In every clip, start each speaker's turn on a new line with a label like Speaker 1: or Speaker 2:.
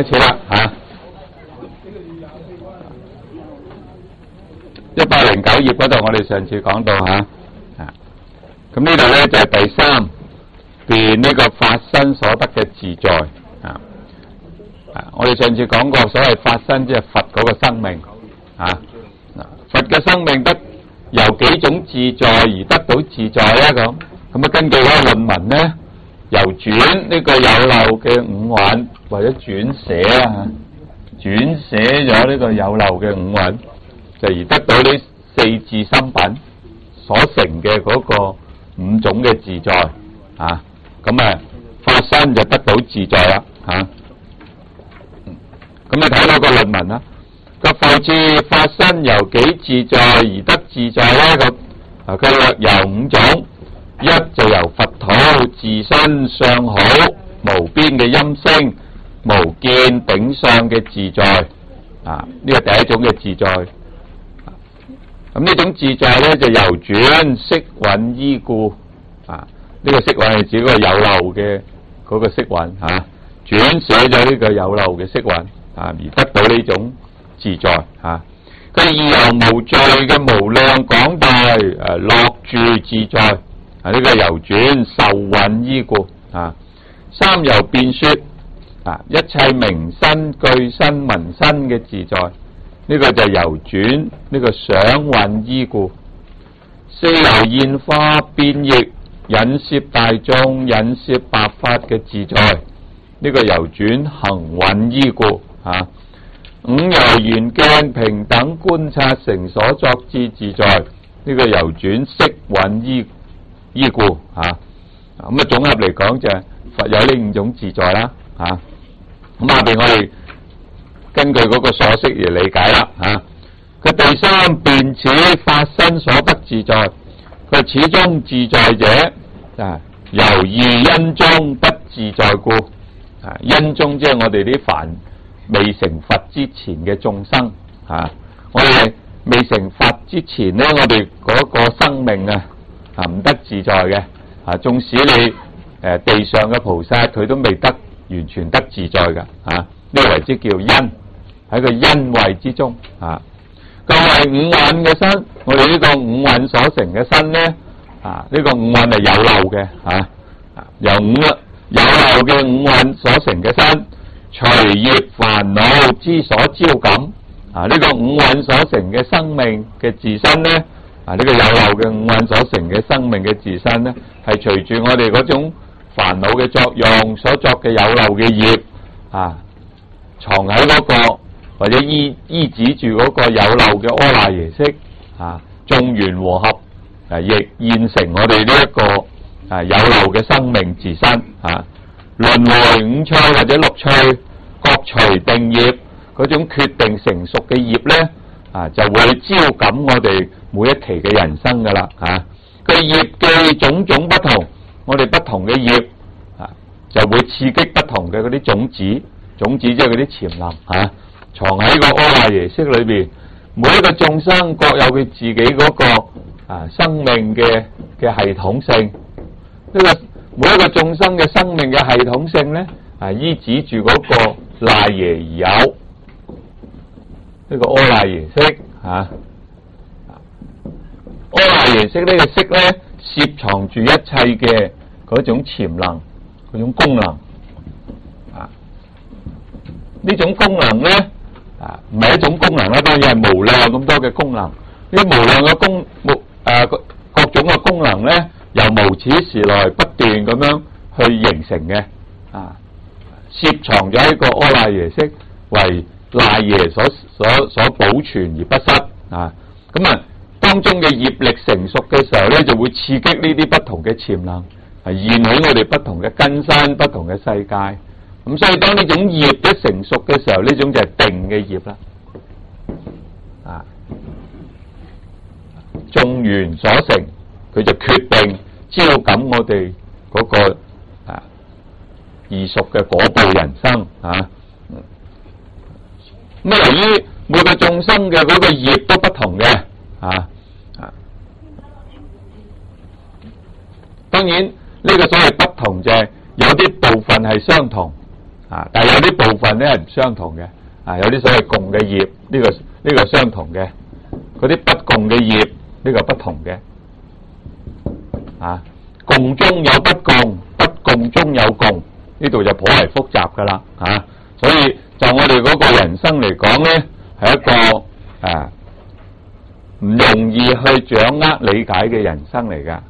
Speaker 1: 始啦嚇。109頁嗰度，我哋上次講到嚇，咁呢度咧就係第3段呢個法身所得嘅自在啊。我哋上次講過，所謂法身即係佛嗰個生命啊。佛嘅生命得由幾種自在而得到自在咧咁。咁啊，根據嗰個論文咧，由轉呢個有漏嘅五蘊，或者轉寫啊，轉寫咗呢個有漏嘅五蘊，就而得到呢4智心品所成嘅嗰個5種嘅自在啊。咁啊，法身就得到自在啦嚇。咁你睇到個論文啦，個復次法身由幾自在而得自在咧咁啊，佢略由5種。一就由佛土自身相好無邊嘅音聲無見頂相嘅自在啊，呢個第一種嘅自在。咁呢種自在咧就由轉色蘊依故啊，呢個色蘊係指嗰個有漏嘅嗰個色蘊嚇，轉寫咗呢個有漏嘅色蘊啊，而得到呢種自在嚇。佢二由無罪嘅無量廣大樂住自在。啊！呢個由轉受蘊依故啊。3由辯說啊，一切名身具身聞身嘅自在，呢個就由轉呢個想蘊依故。4由現化變易引攝大眾引攝白法嘅自在，呢個由轉行蘊依故啊。5由緣鏡平等觀察成所作智自在，呢個由轉色蘊依故嚇。咁啊，總合嚟講就係佛有呢5種自在啦嚇。咁下邊我哋根據嗰個所識而理解啦嚇。佢第3辯此法身所得自在，佢始終自在者啊，由二因中不自在故啊。因中即係我哋啲凡未成佛之前嘅眾生嚇。我哋未成佛之前咧，我哋嗰個生命啊唔得自在嘅啊，縱使你地上嘅菩薩佢都未得完全得自在嘅啊，呢個為之叫因，喺個因位之中啊。咁係五蘊嘅身，我哋呢個五蘊所成嘅身咧啊，呢個五蘊係有漏嘅啊，由有漏嘅五蘊所成嘅身，隨業煩惱之所招感啊，呢個五蘊所成嘅生命嘅自身咧。呢個有漏嘅五蘊所成嘅生命嘅自身咧，係隨住我哋嗰種煩惱嘅作用所作嘅有漏嘅業啊，藏喺嗰個或者依止住嗰個有漏嘅阿賴耶識啊，眾緣和合亦現成我哋呢一個有漏嘅生命自身啊。輪迴5趣或者6趣，各隨定業嗰種決定成熟嘅業咧啊，就會招感我哋每一期嘅人生噶啦嚇。佢業嘅種種不同，我哋不同嘅業啊，就會刺激不同嘅嗰啲種子，種子即係嗰啲潛能嚇，藏喺個阿賴耶識裏邊。每一個眾生各有佢自己嗰個生命嘅系統性。呢個每一個眾生嘅生命嘅系統性咧依止住嗰個賴耶而有呢個阿賴耶識嚇。阿賴耶識呢個識咧，攝藏住一切嘅嗰種潛能、嗰種功能啊。呢種功能咧唔係一種功能啦，當然係無量咁多嘅功能。呢無量嘅各種嘅功能咧，由無始時來不斷咁樣去形成嘅啊，攝藏咗一個阿賴耶識為賴耶所保存而不失啊。咁啊，當中嘅業力成熟嘅時候咧，就會刺激呢啲不同嘅潛能，現喺我哋不同嘅根身、不同嘅世界。咁所以當呢種業一成熟嘅時候，呢種就係定嘅業啦。啊，眾緣所成，佢就決定招感我哋嗰個異熟嘅果報人生啊。咁由於每個眾生嘅嗰個業都不同嘅當然呢個所謂不同就係有啲部分係相同但係有啲部分咧係唔相同嘅，有啲所謂共嘅業，呢個相同嘅，嗰啲不共嘅業，呢個不同嘅，共中有不共，不共中有共，呢度就頗為複雜噶啦，所以就我哋嗰個人生嚟講咧，係一個唔容易去掌握理解嘅人生嚟噶，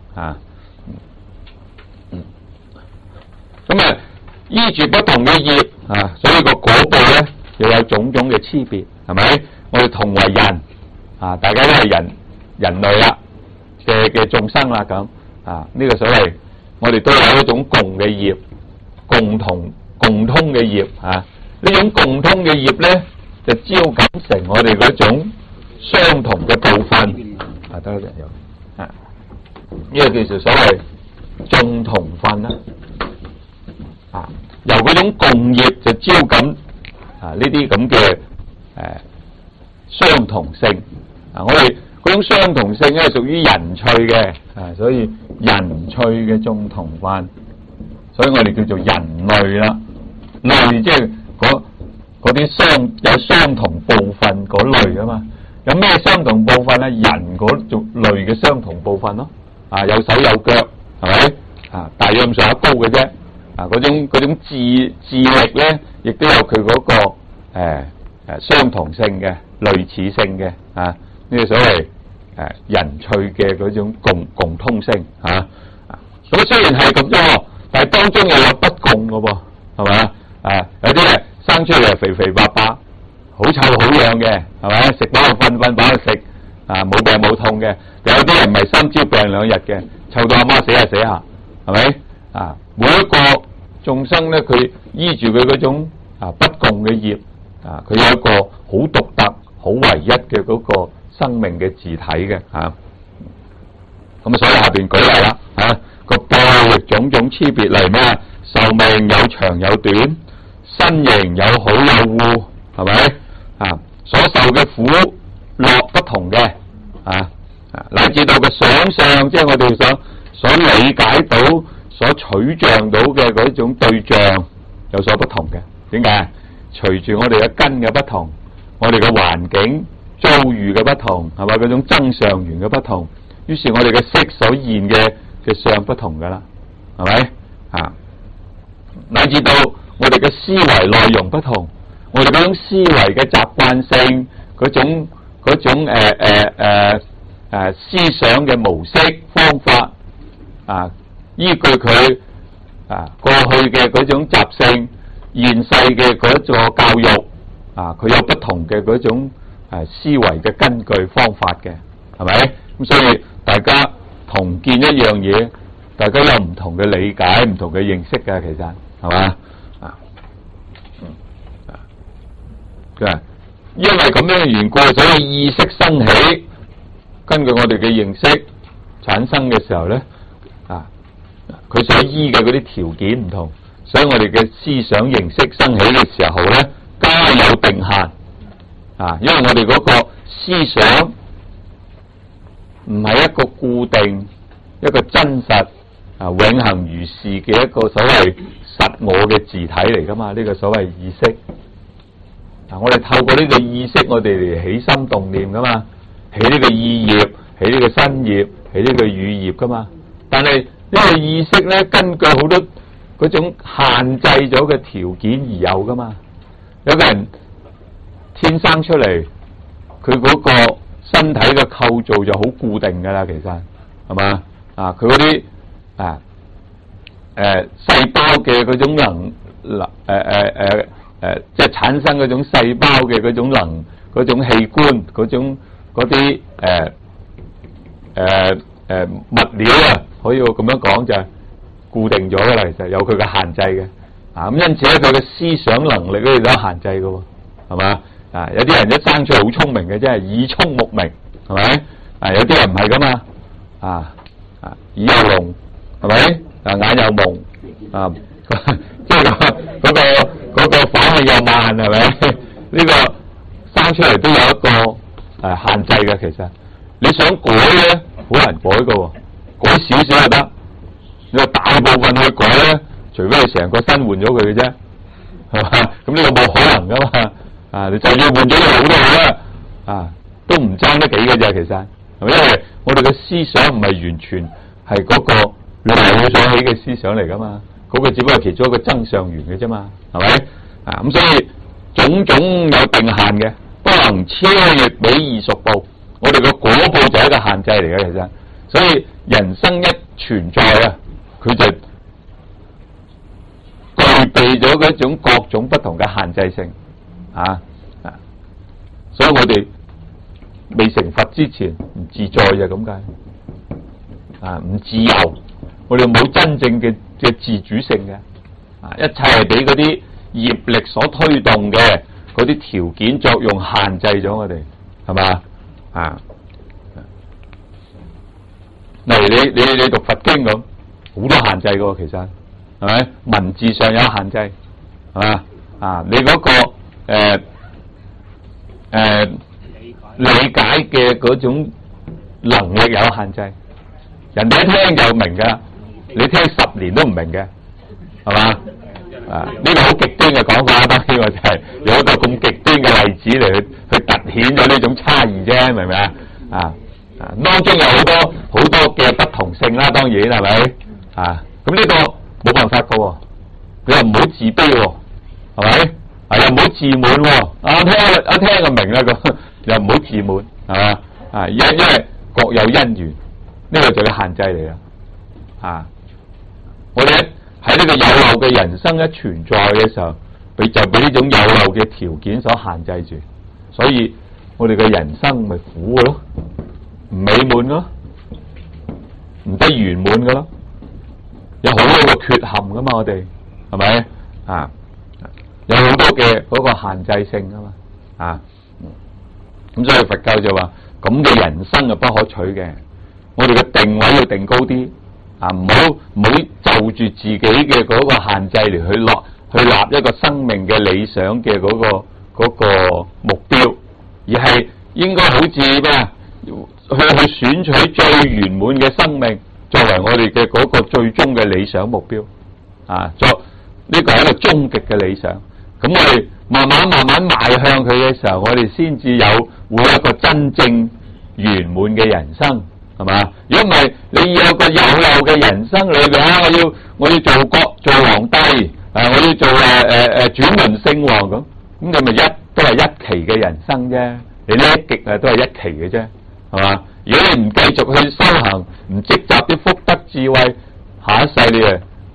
Speaker 1: 咁依住不同嘅業所以個果報咧又有種種嘅差別，係咪？我哋同為人大家都係人類啦嘅眾生啦，咁呢個所謂我哋都有一種共嘅業，共通嘅業呢種共通嘅業咧就招感成我哋嗰種相同嘅部分得啦，呢個叫做所謂眾同分啦，由嗰種共業就招感呢啲咁嘅相同性，我哋嗰種相同性咧係屬於人趣嘅，所以人趣嘅眾同分，所以我哋叫做人類啦，類即係嗰啲有相同部分嗰類啊嘛，有咩相同部分咧？人嗰種類嘅相同部分咯，有手有腳，係咪？大約咁上下高嘅啫，嗰種智力咧，亦都有佢嗰個相同性嘅、類似性嘅，呢個所謂人趣嘅嗰種共通性，咁雖然係咁啫，但係當中又有不共嘅噃，係咪？有啲係生出嚟肥肥白白，好臭好樣嘅，係咪？食飽就瞓，瞓飽就食，冇病冇痛嘅。有啲人唔係3朝病2日嘅，臭到阿媽死下死下，係咪？每一個眾生咧，佢依住佢嗰種不共嘅業，佢有一個好獨特、好唯一嘅嗰個生命嘅自體嘅，咁所以下邊舉例啦，個報亦種種差別嚟咩？壽命有長有短，身形有好有惡，係咪？所受嘅苦樂不同嘅，乃至到個想象，即係我哋所理解到、所取象到嘅嗰種對象有所不同嘅。點解？隨住我哋嘅根嘅不同，我哋嘅環境遭遇嘅不同，係咪？嗰種增上緣嘅不同，於是我哋嘅色所現嘅相不同噶啦，係咪？乃至到我哋嘅思維內容不同，我哋嗰種思維嘅習慣性，嗰種思想嘅模式方法，依據佢過去嘅嗰種習性，現世嘅嗰個教育，佢有不同嘅嗰種思維嘅根據方法嘅，係咪？咁所以大家同見一樣嘢，大家有唔同嘅理解、唔同嘅認識嘅，其實係嘛？因為咁樣嘅緣故，所以意識生起，根據我哋嘅認識產生嘅時候咧，佢所依嘅嗰啲條件唔同，所以我哋嘅思想認識生起嘅時候咧，加有定限，因為我哋嗰個思想唔係一個固定、一個真實永恆如是嘅一個所謂實我嘅自體嚟噶嘛？呢個所謂意識。我哋透過呢個意識，我哋嚟起心動念噶嘛，起呢個意業，起呢個身業，起呢個語業噶嘛。但係因為意識咧，根據好多嗰種限制咗嘅條件而有噶嘛。有個人天生出嚟，佢嗰個身體嘅構造就好固定噶啦，其實係嘛？佢嗰啲細胞嘅嗰種即係產生嗰種細胞嘅嗰種嗰種器官，嗰啲物料可以咁樣講就係固定咗噶啦，其實有佢嘅限制嘅。咁因此咧，佢嘅思想能力咧都有限制嘅，係嘛？有啲人一生出嚟好聰明嘅，即係耳聰目明，係咪？有啲人唔係噶嘛，耳又聾，係咪？眼又矇，即係嗰個反應又慢，係咪？呢個生出嚟都有一個限制嘅。其實你想改咧，好難改嘅，改少少就得。你話大部分去改咧，除非你成個身換咗佢嘅啫， 係嘛？咁呢個冇可能噶嘛，啊，你就要換咗個腦都好啦，啊，都唔爭得幾嘅啫，其實係咪？因為我哋嘅思想唔係完全係嗰個腦所起嘅思想嚟噶嘛，嗰個只不過係其中一個增上緣嘅啫嘛，係咪？啊，咁所以種種有定限嘅，不能超越彼異熟報。我哋個果報就係一個限制嚟嘅，其實，所以人生一存在啊，佢就具備咗嗰種各種不同嘅限制性，所以我哋未成佛之前唔自在就咁解，唔自由，我哋冇真正嘅自主性嘅，一切係俾嗰啲業力所推動嘅嗰啲條件作用限制咗我哋，係嘛？例如你讀佛經咁，好多限制嘅，其實係咪？文字上有限制，係嘛？你嗰個理解嘅嗰種能力有限制，人哋一聽就明噶，你聽10年都唔明嘅，係嘛？呢個好極端嘅講法，當然我就係有一個咁極端嘅例子嚟去凸顯咗呢種差異啫，明唔明啊？當中有好多嘅不同性啦，當然係咪？咁呢個冇辦法噶，你又唔好自卑喎，係咪？又唔好自滿喎，一聽就明啦，咁又唔好自滿，係嘛？因為各有因緣，呢個就係限制嚟啦。我哋喺呢個有漏嘅人生一存在嘅時候，就俾呢種有漏嘅條件所限制住，所以我哋嘅人生咪苦嘅咯，唔美滿咯，唔得圓滿嘅咯，有好多個缺陷噶嘛，我哋係咪？有好多嘅嗰個限制性噶嘛，咁所以佛教就話咁嘅人生係不可取嘅，我哋嘅定位要定高啲，唔好就住自己嘅嗰個限制嚟去立一個生命嘅理想嘅嗰個目標，而係應該好似咩去選取最圓滿嘅生命作為我哋嘅嗰個最終嘅理想目標，作呢個係一個終極嘅理想。咁我哋慢慢邁向佢嘅時候，我哋先至會有一個真正圓滿嘅人生，係嘛？如果唔係，你要有個有漏嘅人生裏邊，我要做國做皇帝，我要做轉輪聖王咁你咪都係一期嘅人生啫，你叻極都係一期嘅啫，係嘛？如果你唔繼續去修行，唔積集啲福德智慧，下一世你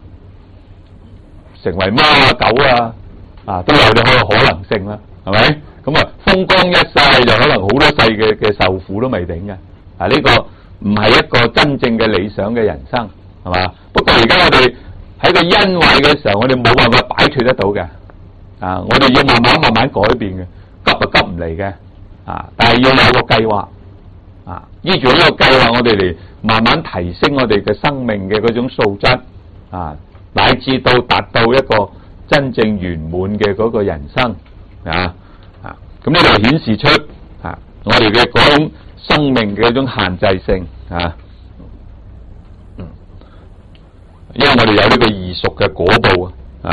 Speaker 1: 成為貓狗都有啲可能性啦，係咪？咁風光一世就可能好多世嘅受苦都未定嘅，呢個唔係一個真正嘅理想嘅人生，係嘛？不過而家我哋喺個因位嘅時候，我哋冇辦法擺脫得到嘅，我哋要慢慢改變嘅，急唔嚟嘅，但係要有個計劃，依住呢個計劃，我哋嚟慢慢提升我哋嘅生命嘅嗰種素質，乃至到達到一個真正圓滿嘅嗰個人生，咁呢度顯示出我哋嘅嗰種生命嘅一種限制性，因為我哋有呢個異熟嘅果報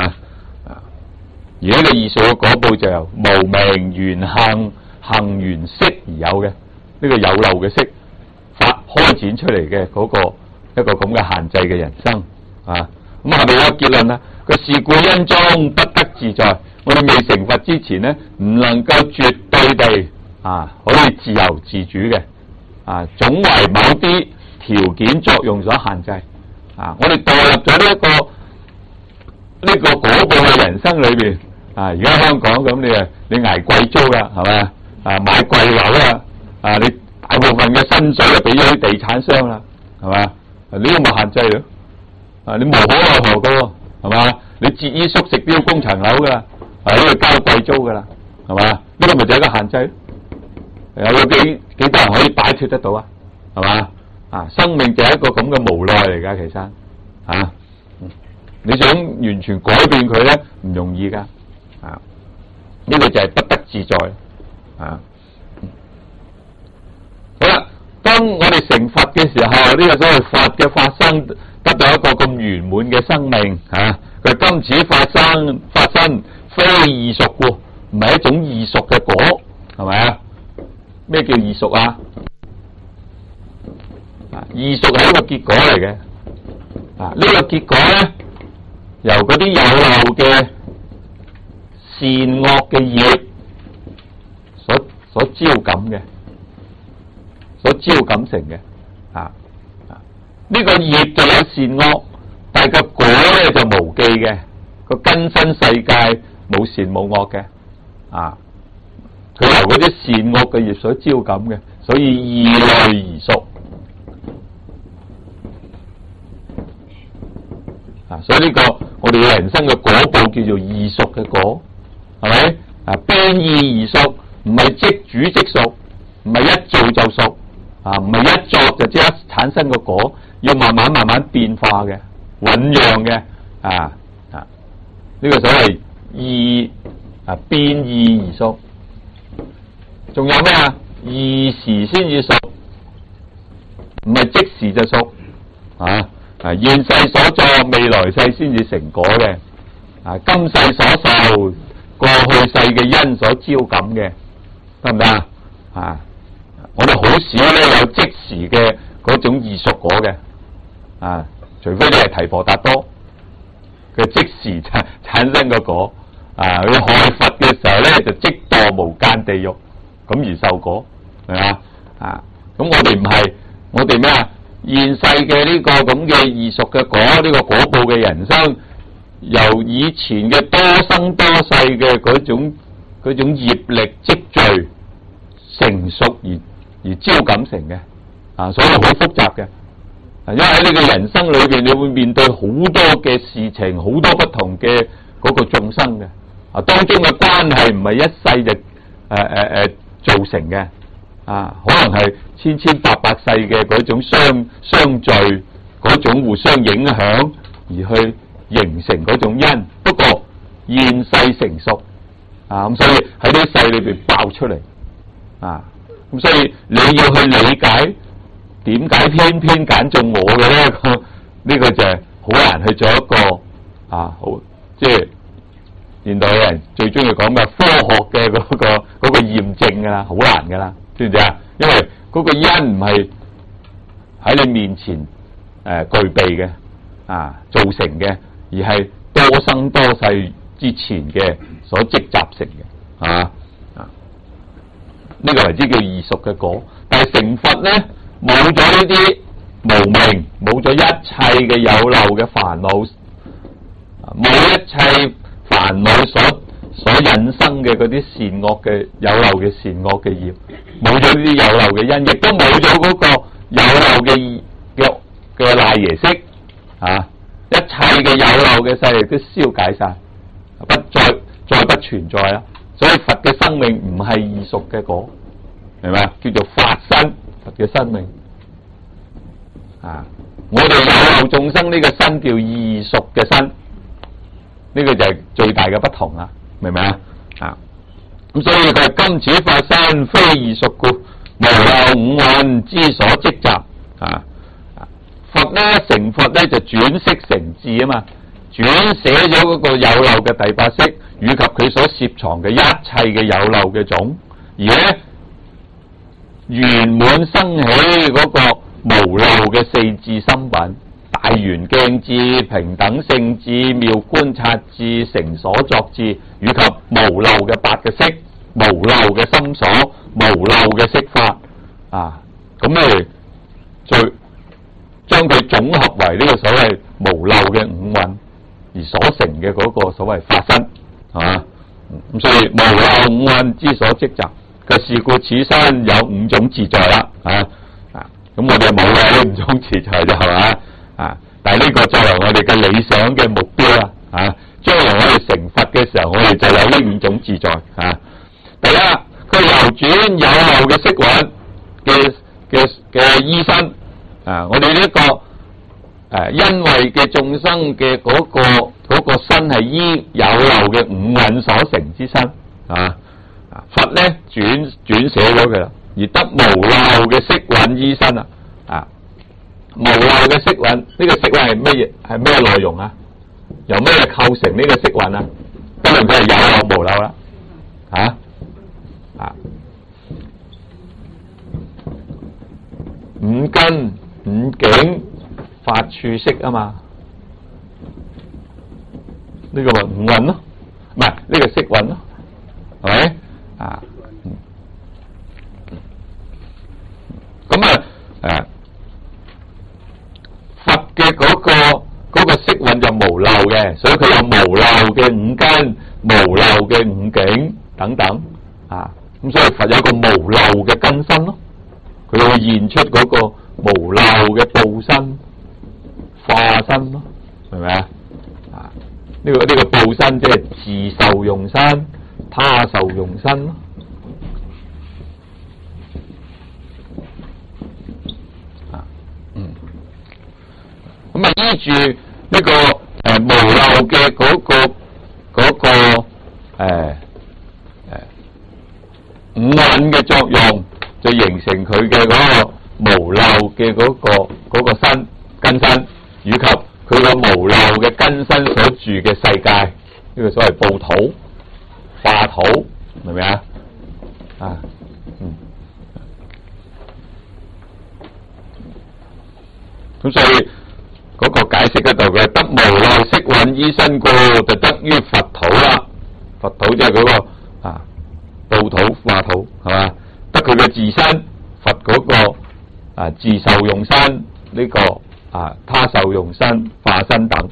Speaker 1: 而呢個異熟嘅果報就由無明緣行行緣識而有嘅，呢個有漏嘅識開展出嚟嘅嗰個一個咁嘅限制嘅人生，咁下邊有個結論啦，個是故因中不得自在。我哋未成佛之前呢，唔能夠絕對地可以自由自主嘅，總為某啲條件作用所限制。我哋墮入咗呢個果報嘅人生裏邊，而家香港咁你捱貴租啦，係咪？買貴樓啦，你大部分嘅薪水就俾咗啲地產商啦，係嘛？呢個冇限制咯，你無可奈何噶喎，係嘛？你節衣縮食都要供層樓噶，呢個交貴租噶啦，係嘛？呢個咪就係一個限制，有幾多人可以擺脫得到啊？係嘛？生命就係一個咁嘅無奈嚟噶，其實你想完全改變佢咧，唔容易噶，呢個就係不得自在，好啦，當我哋成佛嘅時候，呢個所謂佛嘅發生，得到一個咁圓滿嘅生命，佢今此發生身非異熟喎，唔係一種異熟嘅果，係咪啊？咩叫異熟啊？異熟係一個結果嚟嘅，呢個結果咧由嗰啲有漏嘅善惡嘅業所招感嘅，所招感成嘅，呢個業就有善惡，但係個果咧就無記嘅，個根身世界冇善冇惡嘅，佢由嗰啲善惡嘅業所招感嘅，所以異類而熟。所以呢個我哋嘅人生嘅果報叫做異熟嘅果，係咪？變異而熟，唔係即煮即熟，唔係一做就熟，唔係一作就即刻產生個果，要慢慢變化嘅，醞釀嘅，呢個所謂變異而熟。仲有咩啊？異時先至熟，唔係即時就熟，現世所作，未來世先至成果嘅，今世所受，過去世嘅因所招感嘅，得唔得啊？我哋好少咧有即時嘅嗰種異熟果嘅，除非你係提婆達多嘅即時產生個果，佢害佛嘅時候咧就即墮無間地獄，咁而受果，係嘛？咁我哋唔係，我哋咩啊？現世嘅呢個咁嘅異熟嘅果，呢個果報嘅人生，由以前嘅多生多世嘅嗰種業力積聚成熟而招感成嘅，所以好複雜嘅。因為喺呢個人生裏邊，你會面對好多嘅事情，好多不同嘅嗰個眾生嘅，當中嘅關係唔係一世就造成嘅。可能係千百世嘅嗰種相聚，嗰種互相影響而去形成嗰種因。不過現世成熟，咁所以喺呢世裏邊爆出嚟，咁所以你要去理解點解偏偏揀中我嘅咧？呢個就係好難去做一個好即係現代人最中意講嘅科學嘅嗰個驗證噶啦，好難噶啦。知唔知啊？因為嗰個因唔係喺你面前具備嘅，造成嘅，而係多生多世之前嘅所積集成嘅，呢個為之叫異熟嘅果。但係成佛咧，冇咗呢啲無明，冇咗一切嘅有漏嘅煩惱，冇一切煩惱所引生嘅嗰啲善惡嘅有漏嘅善惡嘅業，冇咗呢啲有漏嘅因，亦都冇咗嗰個有漏嘅賴耶識，一切嘅有漏嘅勢力都消解晒，再不存在啦。所以佛嘅生命唔係異熟嘅果，明白？叫做法身，佛嘅生命。我哋有漏眾生呢個身叫異熟嘅身，呢個就係最大嘅不同啦。明唔明啊？咁所以佢係今此法身非異熟故，無漏五蘊之所積集。佛咧成佛咧就轉識成智啊嘛，轉寫咗嗰個有漏嘅第八識，以及佢所攝藏嘅一切嘅有漏嘅種，而咧圓滿生起嗰個無漏嘅四智心品。大圓鏡智、平等性智、妙觀察智、成所作智，以及無漏嘅八嘅識、無漏嘅心所、無漏嘅色法，咁你再將佢總合為呢個所謂無漏嘅五蘊而所成嘅嗰個所謂法身，係嘛？咁所以無漏五蘊之所積集嘅是故，此身有五種自在啦，咁我哋冇嘅呢五種自在就係嘛？但係呢個作為我哋嘅理想嘅目標啦，將來我哋成佛嘅時候，我哋就有呢五種自在。第一，佢流轉有漏嘅色蘊嘅依身，我哋呢個因為嘅眾生嘅嗰個身係依有漏嘅五蘊所成之身，佛咧轉寫咗佢啦，而得無漏嘅色蘊依身啦。無漏嘅色蘊，呢個色蘊係乜嘢？係咩內容啊？由咩構成呢個色蘊啊？ 不論佢係有漏無漏啦，五根五境法處識啊嘛，呢個咪五蘊咯，唔係呢個識蘊咯，係咪啊？咁佛嘅嗰個識蘊就無漏嘅，所以佢有無漏嘅五根、無漏嘅五境等等咁所以佛有一個無漏嘅根身咯，佢會現出嗰個無漏嘅報身、化身咯，係咪啊？呢個報身即係自受用身、他受用身咯。咁依住呢個無漏嘅嗰個五蘊嘅作用，就形成佢嘅嗰個無漏嘅嗰個身根身，以及佢個無漏嘅根身所住嘅世界，呢個所謂報土、化土，明唔明啊？咁所以嗰個解釋嗰度嘅得無漏識蘊依身故，就得於佛土啦。佛土即係嗰個報土化土，係嘛？得佢嘅自身，佛嗰個自受用身，呢個他受用身、化身等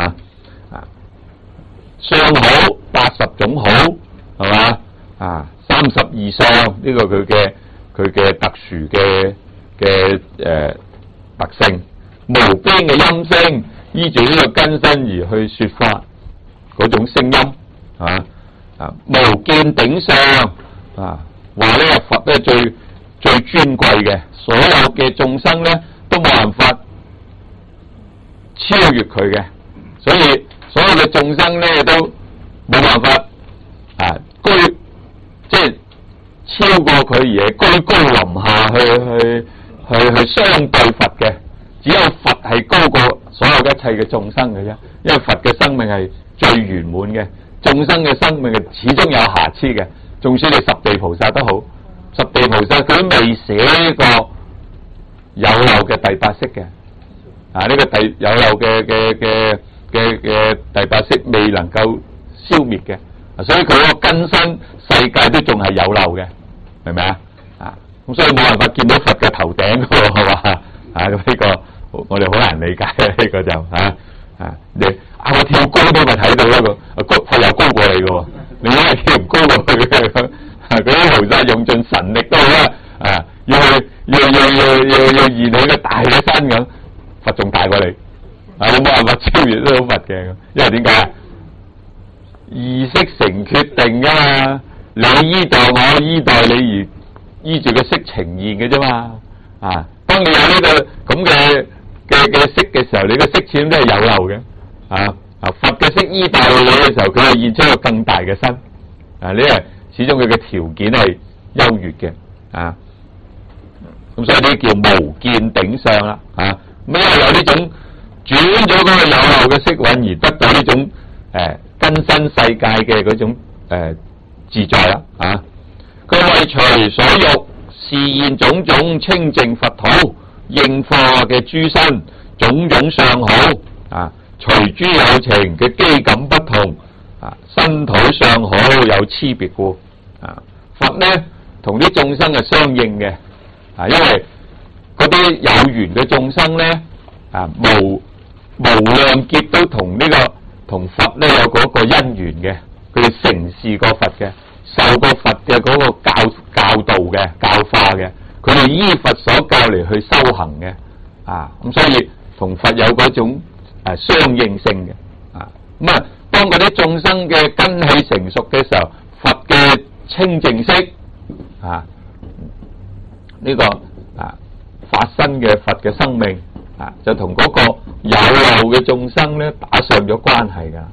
Speaker 1: 相好80種好，係嘛？32相呢個佢嘅特殊嘅特性。無邊嘅音聲，依住呢個根身而去說法，嗰種聲音無見頂上話呢個佛咧最尊貴嘅，所有嘅眾生咧都冇辦法超越佢嘅，所以所有嘅眾生咧都冇辦法即係超過佢而居高臨下去相對佛嘅。只有佛係高過所有一切嘅眾生嘅啫，因為佛嘅生命係最圓滿嘅，眾生嘅生命係始終有瑕疵嘅。縱使你十地菩薩都好，十地菩薩佢都未寫呢個有漏嘅第八識嘅，呢個有漏嘅第八識未能夠消滅嘅，所以佢個根身世界都仲係有漏嘅，明唔明啊？咁所以冇辦法見到佛嘅頭頂嘅喎，係嘛？咁呢個。我哋好難理解呢個就你我跳高都咪睇到一個佛又高過你嘅喎，你因為跳唔高過佢嘅，嗰啲菩薩用盡神力都好啦，要現你個大嘅身咁，佛仲大過你，你冇辦法超越得到佛嘅，因為點解意識成決定噶嘛，你依代我依代你而依住個色呈現嘅啫嘛，當你有呢個咁嘅識嘅時候，你個識始終都係有漏嘅，佛嘅識依代你嘅時候，佢係現出一個更大嘅身，呢係始終佢嘅條件係優越嘅，咁所以呢叫無見頂上啦，咁因為有呢種轉咗嗰個有漏嘅識蘊而得到呢種根身世界嘅嗰種自在啦，佢為隨所欲示現種種清淨佛土應化嘅諸身，種種相好隨諸有情嘅機感不同身土相好有差別故佛呢同啲眾生係相應嘅，因為嗰啲有緣嘅眾生呢無量劫都同佛呢有嗰個因緣嘅，佢哋承事過佛嘅，受過佛嘅嗰個教導嘅教化嘅，佢哋依佛所教嚟去修行嘅，咁所以同佛有嗰種相應性嘅，當嗰啲眾生嘅根器成熟嘅時候，佛嘅清淨識呢個發生嘅佛嘅生命就同嗰個有漏嘅眾生咧打上咗關係噶，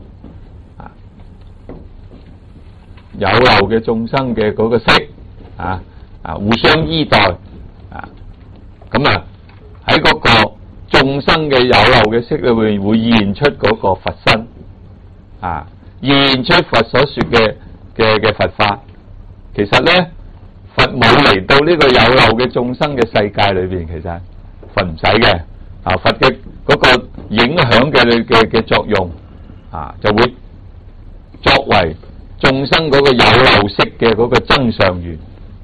Speaker 1: 有漏嘅眾生嘅嗰個識互相依代咁喺嗰個眾生嘅有漏嘅識裏面會現出嗰個佛身現出佛所說嘅佛法。其實咧，佛冇嚟到呢個有漏嘅眾生嘅世界裏邊，其實佛唔使嘅。佛嘅嗰個影響嘅作用就會作為眾生嗰個有漏識嘅嗰個增上緣。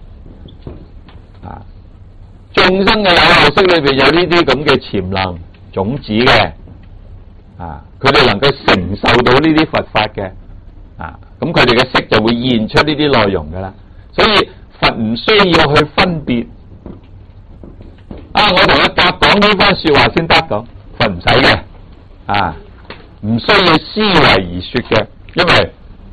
Speaker 1: 眾生嘅有漏識裏邊有呢啲咁嘅潛能種子嘅，佢哋能夠承受到呢啲佛法嘅，咁佢哋嘅識就會現出呢啲內容噶啦。所以佛唔需要去分別，我同阿甲講呢番說話先得咁，佛唔使嘅，唔需要思維而說嘅，因為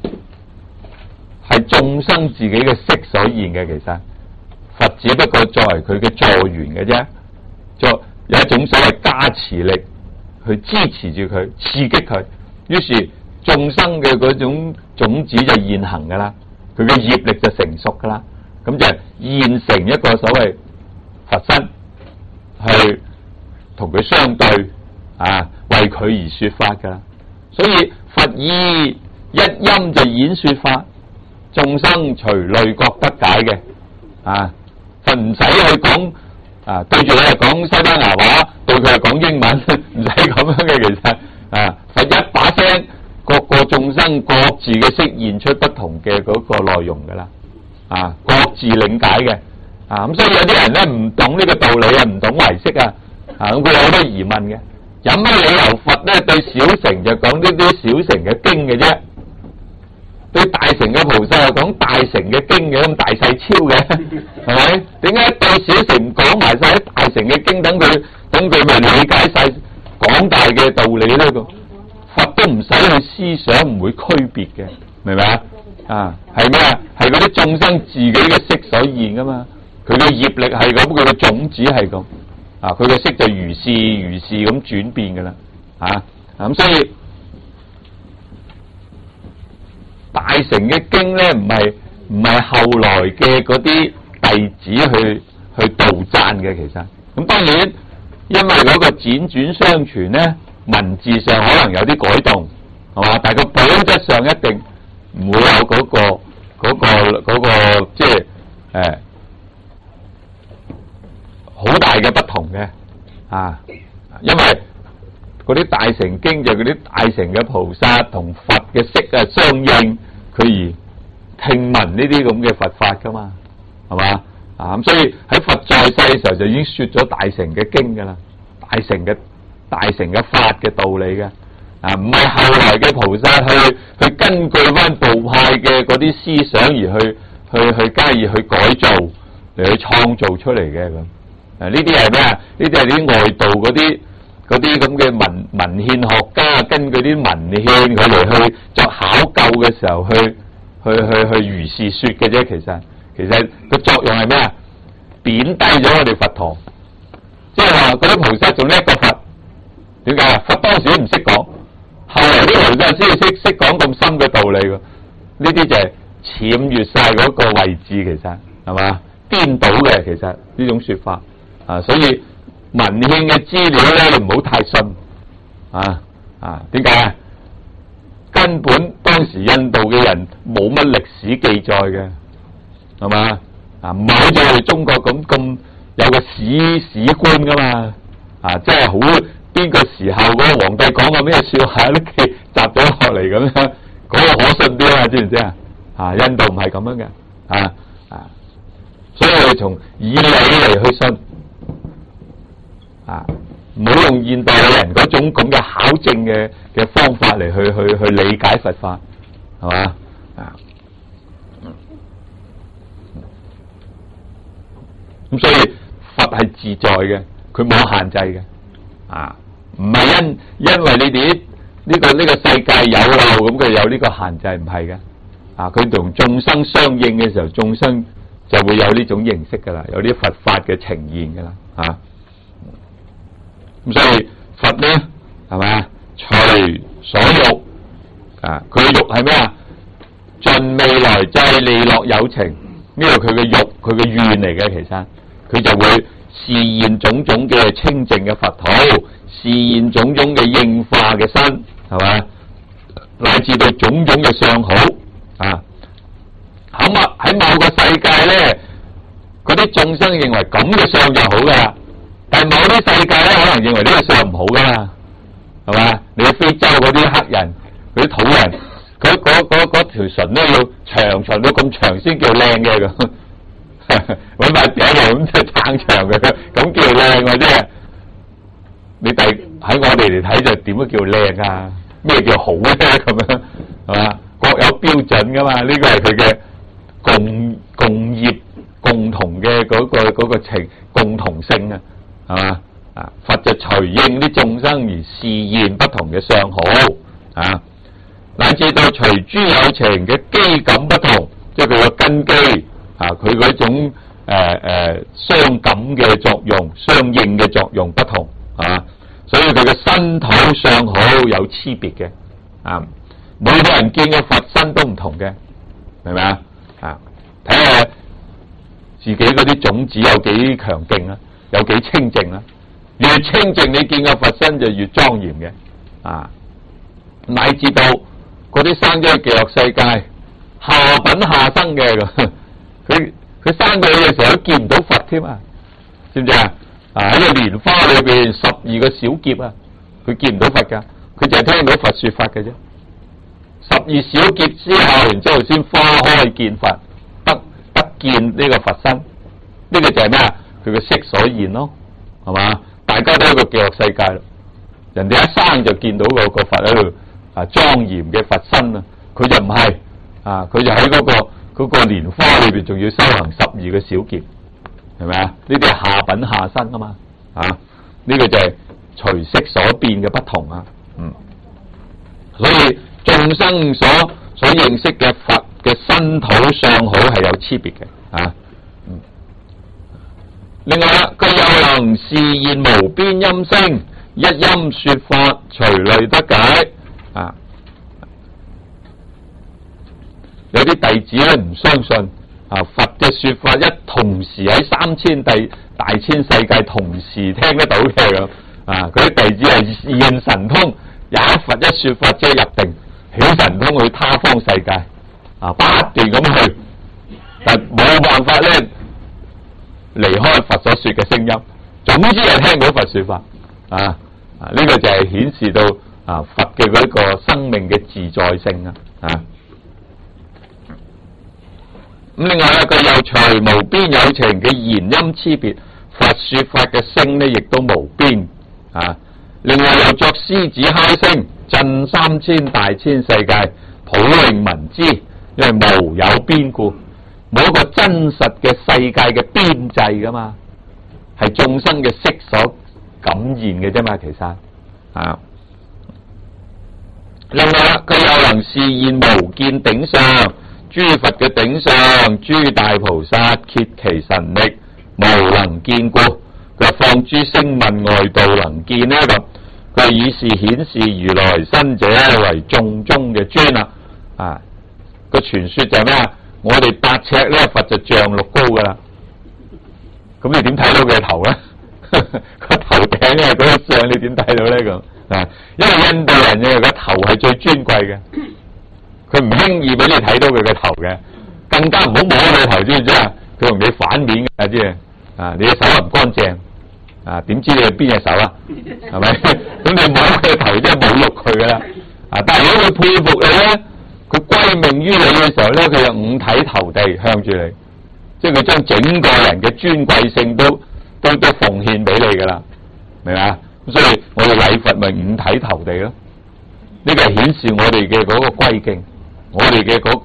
Speaker 1: 係眾生自己嘅識所現嘅。其實佛只不過作為佢嘅助緣嘅啫，有一種所謂加持力去支持住佢，刺激佢，於是眾生嘅嗰種種子就現行噶啦，佢嘅業力就成熟噶啦，咁就現成一個所謂佛身去同佢相對，為佢而說法噶啦。所以佛以一音就演說法，眾生隨類各得解嘅。佛唔使去講，對住你係講西班牙話，對佢係講英文，唔使咁樣嘅。其實佛一把聲，各個眾生各自嘅識現出不同嘅嗰個內容噶啦，各自領解嘅。咁所以有啲人咧唔懂呢個道理唔懂唯識咁佢有好多疑問嘅。有乜理由佛咧對小乘就講呢啲小乘嘅經嘅啫，對大乘嘅菩薩又講大乘嘅經嘅，咁大細超嘅，係咪？點解對小乘講埋晒大乘嘅經，等佢咪理解晒廣大嘅道理咧？佛都唔使去思想，唔會區別嘅，明唔明係咩啊？係嗰啲眾生自己嘅識所現噶嘛，佢嘅業力係咁，佢嘅種子係咁，佢嘅識就如是咁轉變噶啦，咁所以大乘嘅經咧，唔係後來嘅嗰啲弟子去道讚嘅。其實咁當然，因為嗰個輾轉相傳咧，文字上可能有啲改動，係嘛？但係個本質上一定唔會有嗰個即係好大嘅不同嘅，因為嗰啲大乘經就嗰啲大乘嘅菩薩同佛嘅識相應，佢而聽聞呢啲咁嘅佛法噶嘛，係嘛？咁所以喺佛在世嘅時候就已經說咗大乘嘅經噶啦，大乘嘅法嘅道理嘅，唔係後來嘅菩薩去根據翻部派嘅嗰啲思想而去加以去改造嚟去創造出嚟嘅咁。呢啲係咩啊？呢啲係啲外道嗰啲咁嘅文獻學家，根據啲文獻佢嚟去作考究嘅時候去如是說嘅啫。其實個作用係咩啊？貶低咗我哋佛陀，即係話嗰啲菩薩仲叻過佛。點解啊？佛當時都唔識講，後來啲菩薩先至識講咁深嘅道理喎。呢啲就係僭越晒嗰個位置，其實係嘛？顛倒嘅，其實呢種說法。所以文獻嘅資料咧，你唔好太信。點解啊？根本當時印度嘅人冇乜歷史記載嘅，係嘛？唔係好似我哋中國咁有個史官噶嘛？即係好邊個時候嗰個皇帝講過咩說話都記集咗落嚟咁樣，嗰個可信啲啊？知唔知啊？印度唔係咁樣嘅，所以我哋從以理嚟去信。唔好用現代嘅人嗰種咁嘅考證嘅方法嚟去理解佛法，係嘛？咁所以佛係自在嘅，佢冇限制嘅，唔係因為你哋呢個世界有漏咁，佢有呢個限制，唔係嘅。佢同眾生相應嘅時候，眾生就會有呢種認識噶啦，有啲佛法嘅呈現噶啦，咁所以佛咧係嘛，隨所欲，佢嘅欲係咩啊？盡未來際利樂有情，呢個佢嘅欲，佢嘅願嚟嘅。其實佢就會示現種種嘅清淨嘅佛土，示現種種嘅應化嘅身，係嘛？ 乃至到種種嘅相好啊。喺某個世界咧，嗰啲眾生認為咁嘅相就好噶啦，但係某啲世界咧可能認為呢個相唔好噶嘛，係嘛？你去非洲嗰啲黑人、嗰啲土人，嗰條唇咧要長到咁長先叫靚嘅咁，搵塊餅嚟咁就撐長嘅，咁叫靚嘅啫。你喺我哋嚟睇就點樣叫靚啊？咩叫好咧？咁樣係嘛？各有標準噶嘛？呢個係佢嘅共業共同嘅嗰個情共同性啊，係嘛？啊，佛就隨應啲眾生而示現不同嘅相好啊，乃至到隨諸有情嘅基感不同，即係佢個根基啊，佢嗰種相感嘅作用、相應嘅作用不同啊，所以佢嘅身土相好有差別嘅啊，每個人見嘅佛身都唔同嘅，明唔明啊？啊，睇下自己嗰啲種子有幾強勁啊，有幾清淨啊，越清淨你見嘅佛身就越莊嚴嘅啊，乃至到嗰啲生咗喺極樂世界下品下生嘅，佢生到去嘅時候都見唔到佛添啊，知唔知啊？啊，喺個蓮花裏邊12個小劫啊，佢見唔到佛噶，佢淨係聽到佛說法嘅啫。12小劫之後，然之後先花開見佛，得見呢個佛身，呢個就係咩啊？佢嘅色所現咯，係嘛？大家都喺個極樂世界咯，人哋一生就見到個佛喺度啊莊嚴嘅佛身啊，佢就唔係啊，佢就喺嗰個蓮花裏邊仲要修行12個小劫，係咪啊？呢啲係下品下生啊嘛，啊呢個就係隨色所變嘅不同啊，所以眾生所認識嘅佛嘅身土相好係有差別嘅啊。另外啦，佢又能示現無邊音聲，一音說法，隨類得解啊。有啲弟子咧唔相信啊，佛嘅說法一同時喺3000大千世界同時聽得到嘅咁啊，嗰啲弟子係現神通，有佛一說法即係入定，顯神通去他方世界啊，不斷咁去，但冇辦法咧離開佛所說嘅聲音，總之係聽到佛說法啊，呢個就係顯示到啊佛嘅嗰個生命嘅自在性啊。咁另外咧，佢又隨無邊有情嘅言音差別，佛說法嘅聲呢亦都無邊啊。另外又作獅子吼聲，震3000大千世界，普令聞知，因為無有邊故，冇一個真實嘅世界嘅邊際噶嘛，係眾生嘅色所感現嘅啫嘛，其實啊。另外啦，佢又能示現無見頂相。諸佛嘅頂相，諸大菩薩竭其神力，無能見故。佢話放諸聲聞外道能見呢咁，佢以是顯示如來身者為眾中嘅尊啦。啊，個傳說就係咩啊？我哋8尺咧，佛就像6高噶啦。咁你點睇到佢嘅頭咧？個頭頂咧嗰個相，你點睇到咧咁？啊，因為印度人嘅個頭係最尊貴嘅。佢唔輕易俾你睇到佢嘅頭嘅，更加唔好摸佢頭，知唔知啊？佢同你反面嘅，知啊？你嘅手又唔乾淨啊？點知你係邊隻手啊？係咪？咁你摸佢嘅頭，即係侮辱佢噶啦！啊！但係如果佢佩服你咧，佢歸命於你嘅時候咧，佢就五體投地向住你，即係佢將整個人嘅尊貴性都奉獻俾你噶啦，明唔明啊？咁所以我哋禮佛咪五體投地咯，呢個係顯示我哋嘅嗰個歸敬。我哋嘅嗰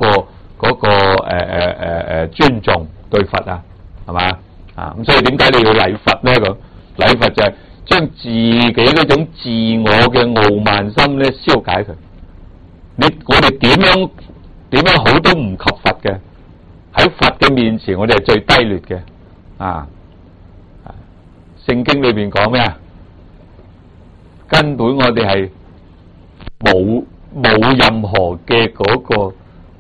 Speaker 1: 個尊重對佛啊，係嘛啊？咁所以點解你要禮佛咧？咁禮佛就係將自己嗰種自我嘅傲慢心咧消解佢。我哋點樣好都唔及佛嘅，喺佛嘅面前，我哋係最低劣嘅啊！聖經裏邊講咩啊？根本我哋係冇任何嘅嗰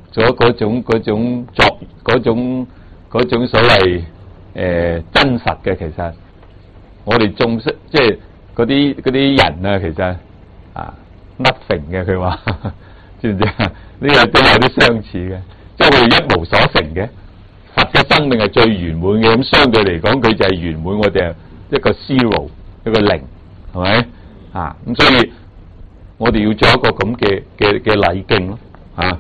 Speaker 1: 種所謂真實嘅，其實我哋眾生即係嗰啲人啊，其實啊 nothing 嘅，佢話知唔知啊？呢個都有啲相似嘅，即係我哋一無所成嘅。佛嘅生命係最圓滿嘅，咁相對嚟講，佢就係圓滿我哋一個 zero， 一個零，係咪啊？咁所以我哋要做一個咁嘅禮敬咯，啊。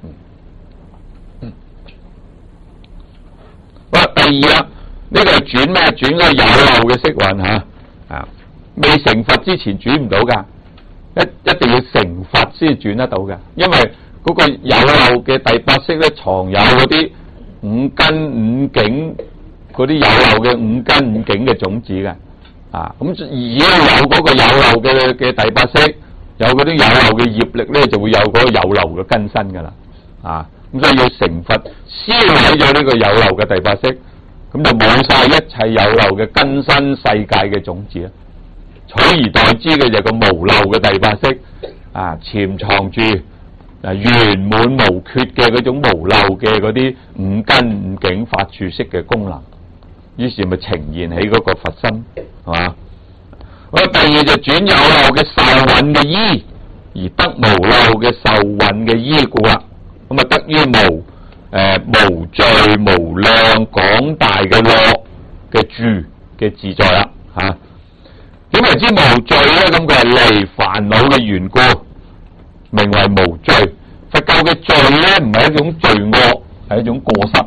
Speaker 1: 好，第二啦，呢個係轉咩？轉個有漏嘅色蘊吓，啊，未成佛之前轉唔到噶，一定要成佛先轉得到嘅，因為嗰個有漏嘅第八識咧，藏有嗰啲五根五境嗰啲有漏嘅五根五境嘅種子嘅，啊，咁而家有嗰個有漏嘅第八識，有嗰啲有漏嘅業力咧，就會有嗰個有漏嘅根身噶啦，啊，咁所以要成佛燒毀咗呢個有漏嘅第八識，咁就冇晒一切有漏嘅根身世界嘅種子啦，取而代之嘅就係個無漏嘅第八識，啊，潛藏住圓滿無缺嘅嗰種無漏嘅嗰啲五根五境法處識嘅功能，於是咪呈現起嗰個佛身，係嘛？咁第二就轉有漏嘅受蘊嘅依，而得無漏嘅受蘊嘅依故啦，咁啊得於無罪無量廣大嘅樂嘅住嘅自在啦，吓。點為之無罪咧？咁佢係離煩惱嘅緣故，名為無罪。佛教嘅罪咧，唔係一種罪惡，係一種過失，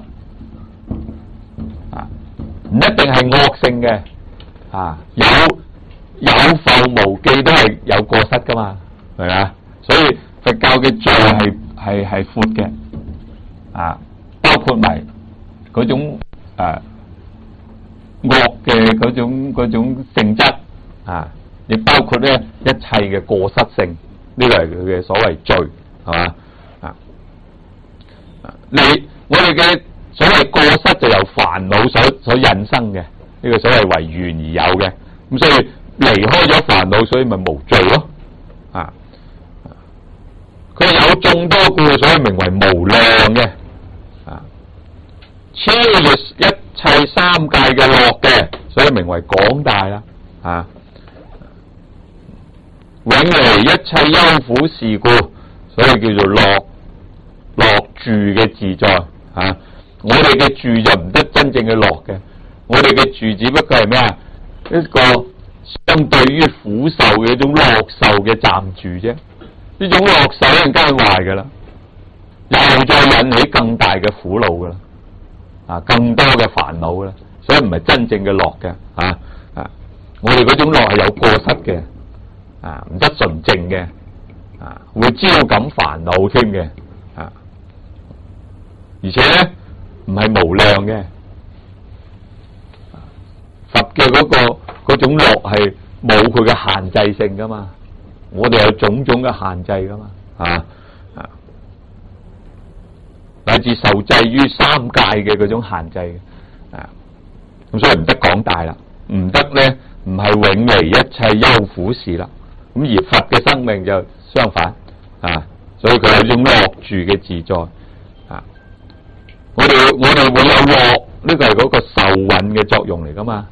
Speaker 1: 啊，唔一定係惡性嘅，啊，有覆無記都係有過失噶嘛，係咪啊？所以佛教嘅罪係闊嘅，啊，包括埋嗰種惡嘅嗰種性質，啊，亦包括咧一切嘅過失性，呢個係佢嘅所謂罪，係嘛？我哋嘅所謂過失就由煩惱所引生嘅，呢個所謂為緣而有嘅，咁所以離開咗煩惱，所以咪無罪咯，啊，佢有眾多故，所以名為無量嘅，啊，超越一切三界嘅樂嘅，所以名為廣大啦，啊，永離一切憂苦事故，所以叫做樂住嘅自在，啊，我哋嘅住就唔得真正嘅樂嘅，我哋嘅住只不過係咩啊？一個相對於苦受嘅一種樂受嘅暫住啫，呢種樂受一陣間壞噶啦，又再引起更大嘅苦惱噶啦，啊，更多嘅煩惱噶啦，所以唔係真正嘅樂嘅，啊，我哋嗰種樂係有過失嘅，啊，唔得純正嘅，啊，會招感煩惱添嘅。而且咧唔係無量嘅，佛嘅嗰種樂係冇佢嘅限制性噶嘛，我哋有種種嘅限制噶嘛，乃至受制於三界嘅嗰種限制嘅，咁所以唔得廣大啦，唔得咧唔係永離一切憂苦事啦，咁而佛嘅生命就相反，所以佢有一種樂住嘅自在。我哋會有樂，呢個係嗰個受蘊嘅作用嚟噶嘛，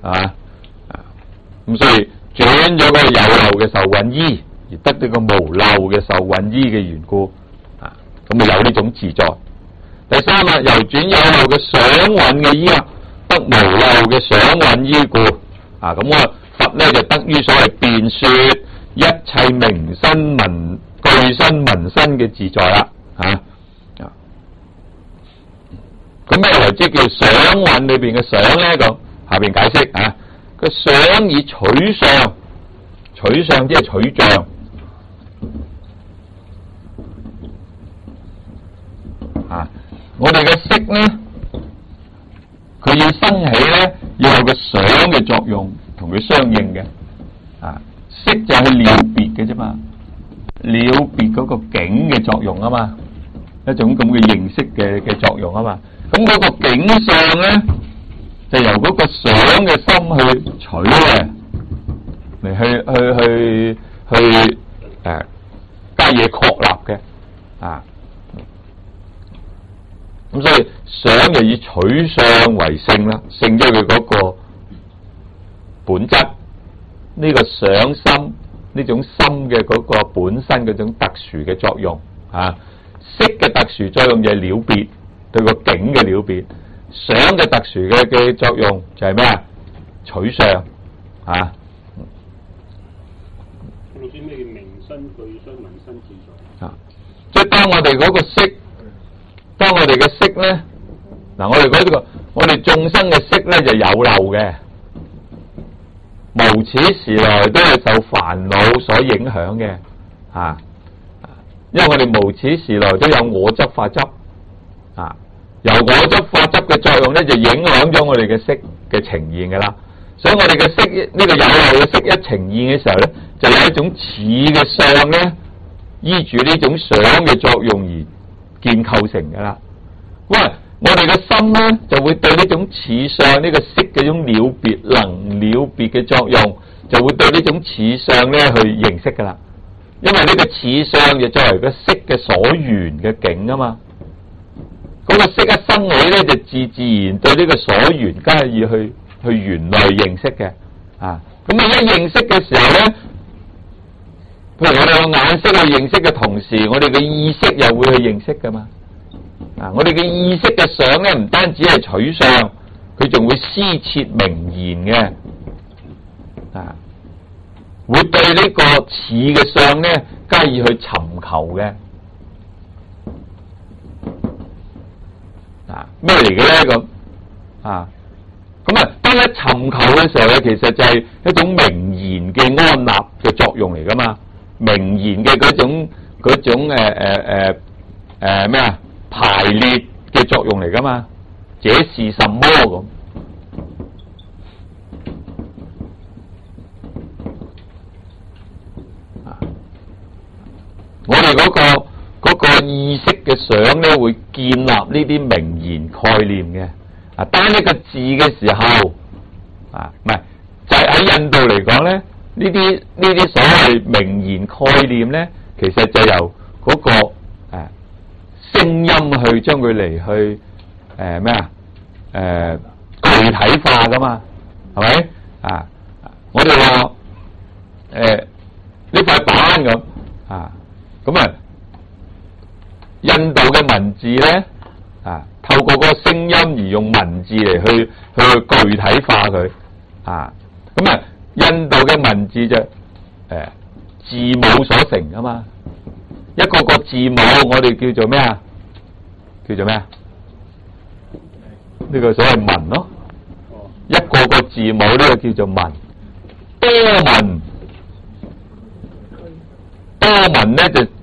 Speaker 1: 咁所以轉咗嗰個有漏嘅受蘊依，而得呢個無漏嘅受蘊依嘅緣故，咁咪有呢種自在。第三啦，由轉有漏嘅想蘊嘅依啊，得無漏嘅想蘊依故，咁我佛咧就得於所謂辯說一切名身聞具身聞身嘅自在啦，咁咩為之叫想蘊裏邊嘅想咧？咁下邊解釋個想以取相，取相即係取像，我哋嘅色咧，佢要生起咧，要有個想嘅作用同佢相應嘅，色就係了別嘅啫嘛，了別嗰個境嘅作用啊嘛，一種咁嘅認識嘅作用啊嘛。咁嗰個景相咧，就由嗰個想嘅心去取嘅，嚟去加嘢確立嘅，咁所以想就以取相為性啦，性咗佢嗰個本質，呢個想心呢種心嘅嗰個本身嗰種特殊嘅作用， 色嘅特殊作用就係了別，對個景嘅了別。想嘅特殊嘅作用就係咩啊？取相啊。
Speaker 2: 老師，咩叫明身具相、文身自在？
Speaker 1: 即係當我哋嗰個色，當我哋嘅色咧，嗱，我哋眾生嘅色咧就有漏嘅，無始時來都係受煩惱所影響嘅啊。因為我哋無始時來都有我執法執啊，由我執法執嘅作用咧就影響咗我哋嘅色嘅呈現噶啦。所以我哋嘅色呢個有漏嘅色一呈現嘅時候咧，就有一種似嘅相咧，依住呢種想嘅作用而建構成噶啦。喂，我哋嘅心咧就會對呢種似相呢個色嘅種了別能了別嘅作用，就會對呢種似相咧去認識噶啦。因為呢個似相就作為個色嘅所緣嘅境啊嘛，嗰個色一生起咧就自然對呢個所緣加以去緣類認識嘅啊。咁啊一認識嘅時候咧，譬如我哋個眼識去認識嘅同時，我哋嘅意識又會去認識噶嘛。啊，我哋嘅意識嘅相咧唔單止係取相，佢仲會思切名言嘅啊。會對呢個似嘅相咧加以去尋求嘅啊，咩嚟嘅咧咁啊？咁啊，當一尋求嘅時候咧，其實就係一種名言嘅安立嘅作用嚟噶嘛。名言嘅嗰種咩啊排列嘅作用嚟噶嘛。這是什麼咁？我哋嗰個意識嘅想咧，會建立呢啲名言概念嘅。啊，單一個字嘅時候，啊，唔係就係喺印度嚟講咧，呢啲所謂名言概念咧，其實就由嗰個聲音去將佢嚟去咩啊具體化噶嘛，係咪啊？我哋話呢塊板咁啊。咁啊，印度嘅文字咧啊，透過嗰個聲音而用文字嚟去具體化佢啊。咁啊，印度嘅文字就字母所成啊嘛。一個個字母我哋叫做咩啊？叫做咩啊？呢個所謂文咯。一個個字母呢個叫做文。多文。多文咧就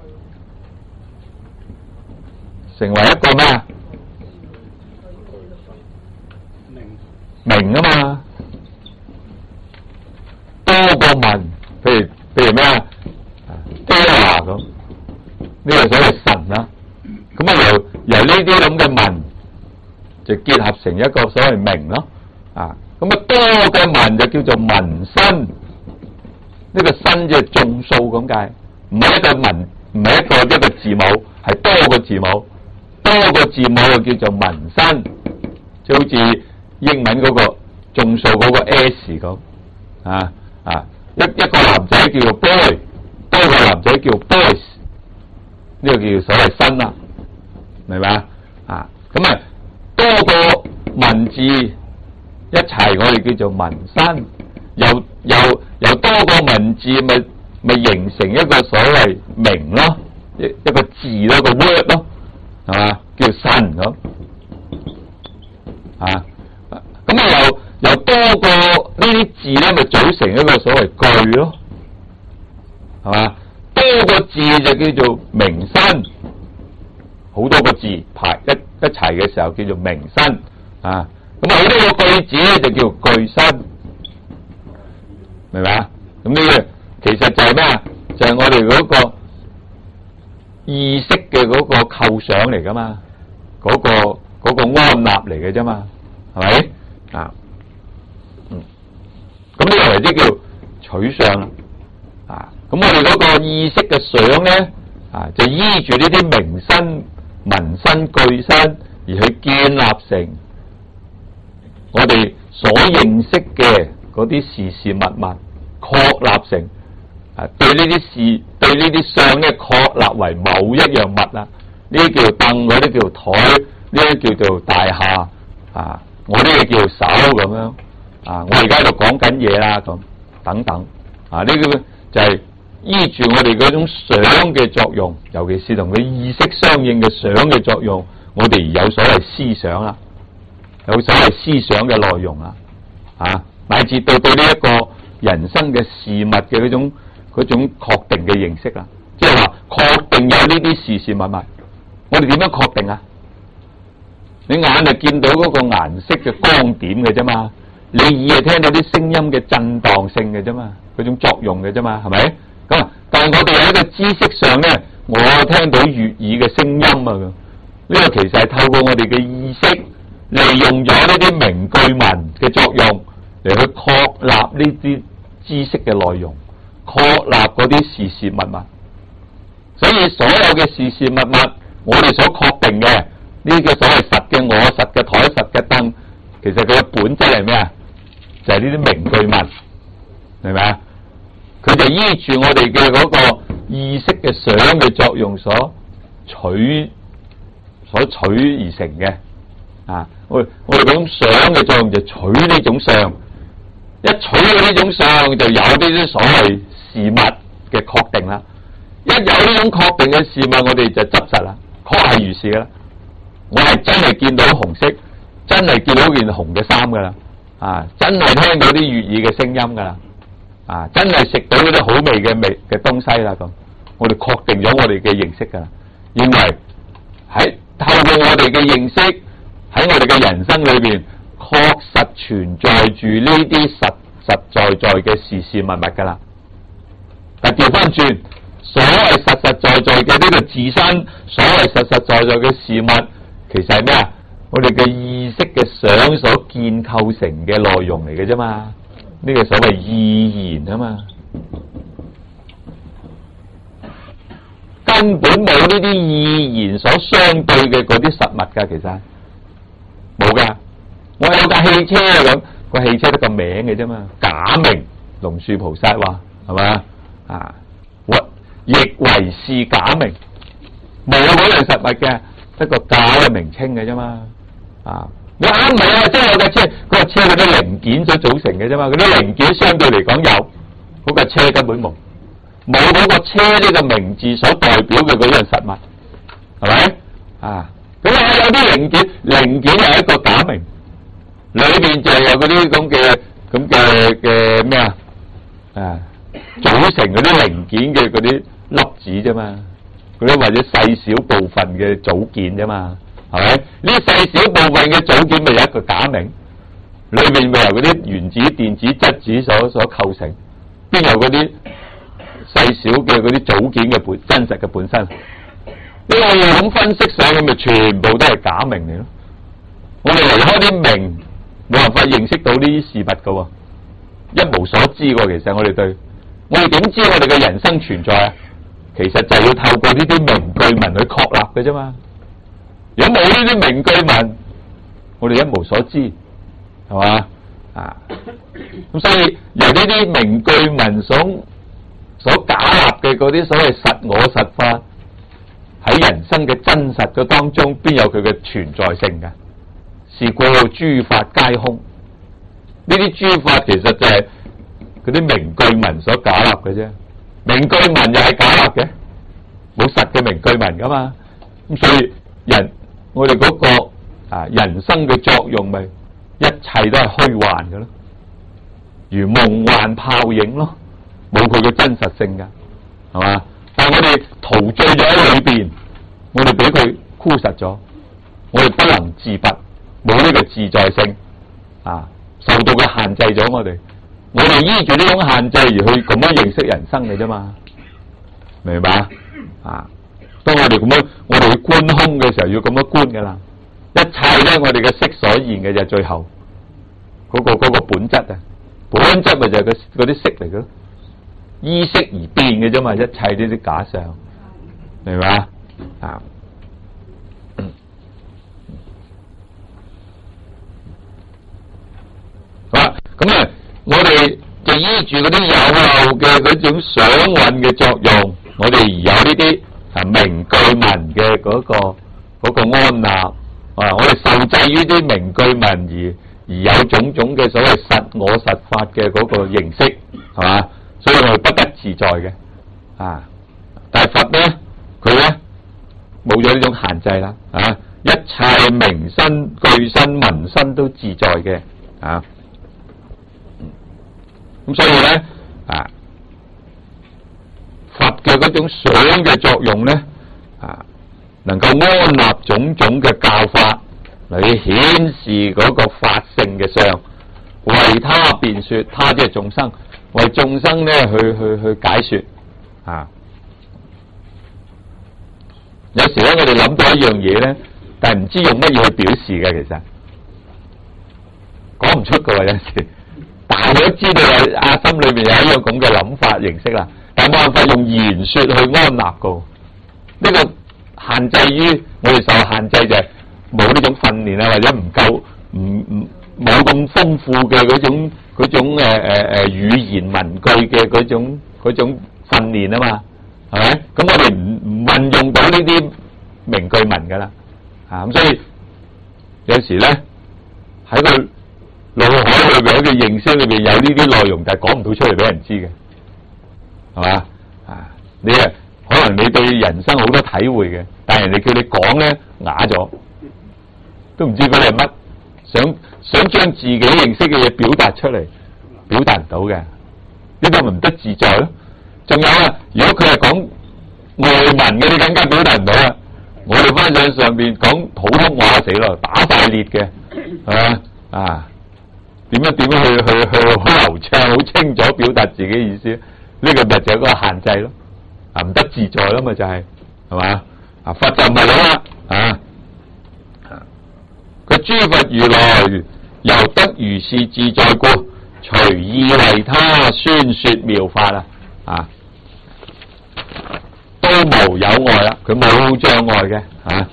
Speaker 1: 成為一個咩啊？明啊嘛，多個文，譬如咩啊？多啊咁，呢個所謂神啦。咁啊由呢啲咁嘅文就結合成一個所謂明咯。啊，咁啊多嘅文就叫做文身。呢個身即係眾數咁解，唔係一個文，唔係一個字母，係多個字母，多個字母就叫做文身，就好似英文嗰個眾數嗰個 S 咁一個男仔叫做 boy， 多個男仔叫 boys， 呢個叫所謂身啦，明白啊？咁啊多個文字一齊，我哋叫做文身。由多個文字咪形成一個所謂名咯，一個字咯，個 word 咯，係嘛？叫神咁啊。咁啊由多個呢啲字咧，咪組成一個所謂句咯，係嘛？多個字就叫做名身，好多個字排一齊嘅時候叫做名身啊。咁好多個句子咧就叫句身。明白啊？咁呢個其實就係咩啊？就係我哋嗰個意識嘅嗰個構想嚟噶嘛，嗰個安立嚟嘅啫嘛，係咪啊？咁呢個為之叫取相啊。咁我哋嗰個意識嘅想咧啊，就依住呢啲名身、文身、句身而去建立成我哋所認識嘅嗰啲事物，確立成啊，對呢啲事、 對呢啲相咧確立為某一樣物啦。呢啲叫凳，嗰啲叫台，呢啲叫做大廈啊，我呢個叫手咁樣啊。我而家喺度講緊嘢啦，咁等等啊，呢個就係依住我哋嗰種想嘅作用，尤其是同佢意識相應嘅想嘅作用，我哋有所謂思想啦，有所謂思想嘅內容啦，啊，乃至對呢一個人生嘅事物嘅嗰種確定嘅認識啦，即係話確定有呢啲事事物物，我哋點樣確定啊？你眼就見到嗰個顏色嘅光點嘅啫嘛，你耳係聽到啲聲音嘅震盪性嘅啫嘛，嗰種作用嘅啫嘛，係咪？咁但係我哋喺一個知識上咧，我聽到悅耳嘅聲音啊，呢個其實係透過我哋嘅意識，利用咗呢啲名句文嘅作用嚟去確立呢啲知識嘅內容，確立嗰啲事事物物。所以所有嘅事事物物，我哋所確定嘅呢個所謂實嘅我、實嘅台、實嘅凳，其實佢嘅本質係咩啊？就係呢啲名句文，明咪啊？佢就依住我哋嘅嗰個意識嘅想嘅作用所取而成嘅啊！我哋嗰種想嘅作用就取呢種相，一取到呢種相就有呢啲所謂事物嘅確定啦。一有呢種確定嘅事物，我哋就執實啦，確係如是噶啦。我係真係見到紅色，真係見到件紅嘅衫噶啦，啊，真係聽到啲悅耳嘅聲音噶啦，啊，真係食到嗰啲好味嘅東西啦，咁我哋確定咗我哋嘅認識噶啦，認為喺透過我哋嘅認識喺我哋嘅人生裏邊，確實存在住呢啲實在嘅事事物物噶啦。但調翻轉，所謂實在嘅呢個自身，所謂實在嘅事物，其實係咩啊？我哋嘅意識嘅想所建構成嘅內容嚟嘅啫嘛，呢個所謂意言啊嘛，根本冇呢啲意言所相對嘅嗰啲實物噶，其實冇噶。我有架汽車咁，個汽車得個名嘅啫嘛，假名龍樹菩薩話係嘛啊？亦為是假名，冇嗰樣實物嘅，得個假嘅名稱嘅啫嘛。啊，你啱唔係啊？即係我架車，嗰架車嗰啲零件所組成嘅啫嘛。嗰啲零件相對嚟講有，嗰架車根本冇嗰個車呢個名字所代表嘅嗰樣實物，係咪啊？咁啊有啲零件係一個假名，裏邊就係有嗰啲咁嘅咩啊？組成嗰啲零件嘅嗰啲粒子啫嘛，嗰啲或者細小部分嘅組件啫嘛，係咪？呢細小部分嘅組件咪有一個假名，裏面咪由嗰啲原子、電子、質子所構成，邊有嗰啲細小嘅嗰啲組件嘅真實嘅本身？呢個咁分析上去，咪全部都係假名嚟咯。我哋離開啲名，冇辦法認識到呢啲事物噶，一無所知喎。其實我哋點知我哋嘅人生存在啊？其實就要透過呢啲名句文去確立嘅啫嘛。如果冇呢啲名句文，我哋一無所知，係嘛啊？咁所以由呢啲名句文所假立嘅嗰啲所謂實我實法，喺人生嘅真實嘅當中，邊有佢嘅存在性嘅？是故諸法皆空。呢啲諸法其實就係嗰啲名句文所假立嘅啫，名句文又係假立嘅，冇實嘅名句文噶嘛。咁所以我哋嗰個人生嘅作用咪一切都係虛幻嘅咯，如夢幻泡影咯，冇佢嘅真實性噶，係嘛？但係我哋陶醉咗喺裏邊，我哋俾佢箍實咗，我哋不能自拔，冇呢個自在性啊，受到佢限制咗我哋。我哋依住呢種限制而去咁樣認識人生嘅啫嘛，明白啊？當我哋咁樣，我哋去觀空嘅時候，要咁樣觀噶啦。一切咧，我哋嘅色所現嘅就係最後嗰個本質啊，本質咪就係嗰啲色嚟嘅咯，依色而變嘅啫嘛，一切呢啲假象，明白啊？好啦，咁啊。我哋就依住嗰啲有漏嘅嗰種想蘊嘅作用， 我哋有呢啲名句文嘅嗰個安立我哋受制於啲名句文而有種種嘅所謂實我實法嘅嗰個形式，係嘛？所以我哋不得自在嘅但係佛咧，佢咧冇咗呢種限制啦一切名身句身文身都自在嘅咁所以咧佛嘅嗰種想嘅作用咧能夠安立種種嘅教法嚟顯示嗰個法性嘅相，為他辯說，他即係眾生，為眾生咧去解說有時咧我哋諗到一樣嘢咧，但係唔知用乜嘢去表示嘅，其實講唔出㗎喎有時，但係我都知道阿心裏面有一樣咁嘅諗法形式啦，但係冇辦法用言說去安立㗎。呢個限制於我哋受限制就係冇呢種訓練或者唔夠冇咁豐富嘅嗰種語言文句嘅嗰種訓練嘛，係咪？咁我哋唔運用到呢啲名句文噶啦咁所以有時咧喺個腦海裏邊嘅認識裏邊有呢啲內容，但係講唔到出嚟俾人知嘅，係嘛你可能你對人生好多體會嘅，但係人哋叫你講咧啞咗，都唔知嗰啲係乜，想將自己認識嘅嘢表達出嚟，表達唔到嘅，呢個咪唔得自在咯。仲有如果佢係講外文嘅，你更加表達唔到啦。我哋翻上邊講普通話死咯，打晒裂嘅，係嘛點樣去好流暢、好清楚表達自己意思？呢個咪就係嗰個限制咯。唔得自在啦嘛，就係嘛佛就唔係咁啦佢諸佛如來由得如是自在故，隨意為他宣說妙法都無有礙啦，佢冇障礙嘅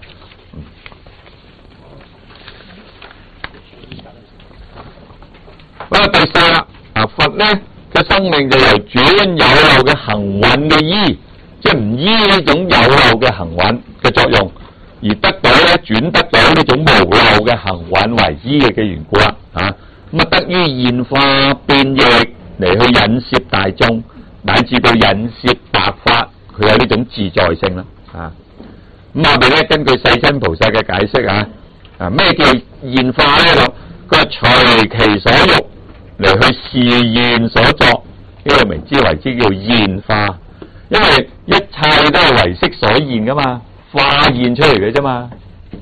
Speaker 1: 第四啦佛咧嘅生命就由轉有漏嘅行蘊嘅依，即係唔依呢種有漏嘅行蘊嘅作用，而得到咧轉得到呢種無漏嘅行蘊為依嘅緣故啦咁得於現化變易嚟去引攝大眾，乃至到引攝白法，佢有呢種自在性啦咁下邊咧根據世親菩薩嘅解釋咩叫現化咧？佢話隨其所欲嚟去示現所作，呢個名之為之叫現化，因為一切都係唯識所現噶嘛，化現出嚟嘅啫嘛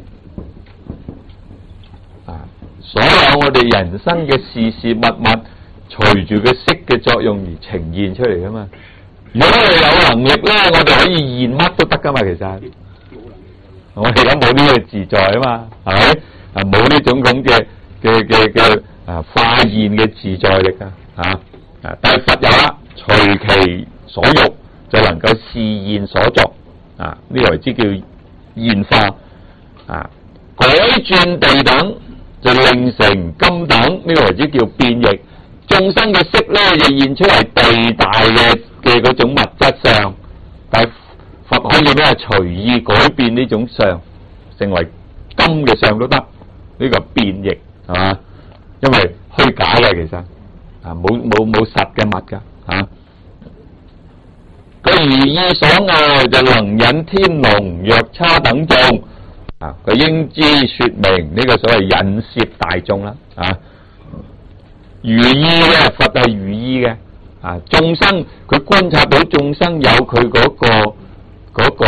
Speaker 1: 所有我哋人生嘅事事物物，隨住個色嘅作用而呈現出嚟噶嘛。如果我哋有能力咧，我哋可以現乜都得噶嘛。其實我哋而家冇呢個自在嘛，係咪冇呢種咁嘅化現嘅自在力但係佛有啦，隨其所欲就能夠示現所作呢個為之叫現化改轉地等就令成金等，呢個為之叫變易。眾生嘅色咧就現出嚟地大嘅嗰種物質相，但係佛可以咩隨意改變呢種相，成為金嘅相都得，呢個變易係嘛？因為虛假嘅其實冇實嘅物噶佢如意所愛就能引天龍藥叉等眾佢應知說明呢個所謂引攝大眾啦如意嘅佛係如意嘅眾生佢觀察到眾生有佢嗰個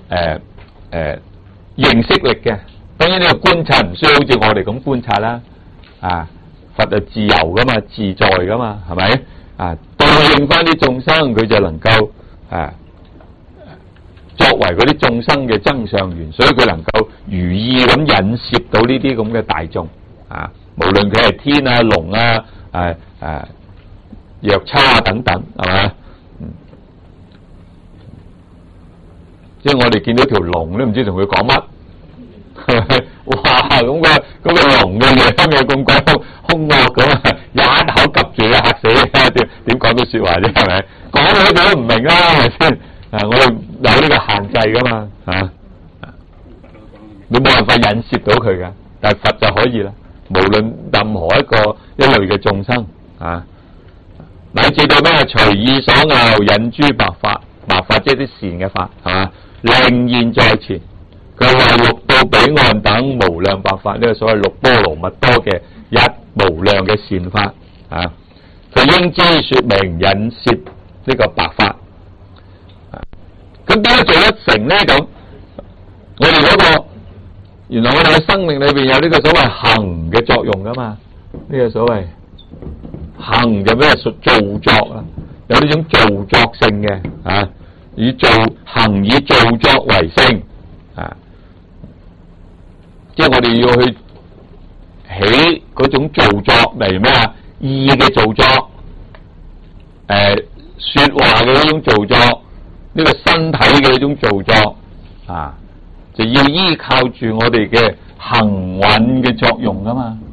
Speaker 1: 認識力嘅，當然呢個觀察唔需要好似我哋咁觀察啦佛係自由噶嘛，自在噶嘛，係咪對應翻啲眾生，佢就能夠作為嗰啲眾生嘅增上緣，所以佢能夠如意咁引攝到呢啲咁嘅大眾無論佢係天龍藥叉等等，係嘛即係我哋見到條龍都唔知同佢講乜，係咪？哇！咁個龍嘅樣有咁鬼兇惡咁一口夾住你嚇死你，點講到說話啫？係咪？講佢哋都唔明啦，係咪先？我哋制噶嘛你冇辦法引攝到佢噶，但係佛就可以啦。無論任何一類嘅眾生乃至到咩隨意所拗引諸白法，白法即係啲善嘅法，係嘛？令現在前，佢話六到彼岸等無量白法，呢個所謂六波羅蜜多嘅一無量嘅善法佢應知說明引攝呢個白法。咁點解做得成呢？咁我哋嗰個原來我哋嘅生命裏邊有呢個所謂行嘅作用噶嘛？呢個所謂行就咩？屬造作啊，有呢種造作性嘅以行以造作為性即係我哋要去起嗰種造作，例如咩意嘅造作，說話嘅嗰種造作，呢個身體嘅一種造作就要依靠住我哋嘅行蘊嘅作用噶嘛。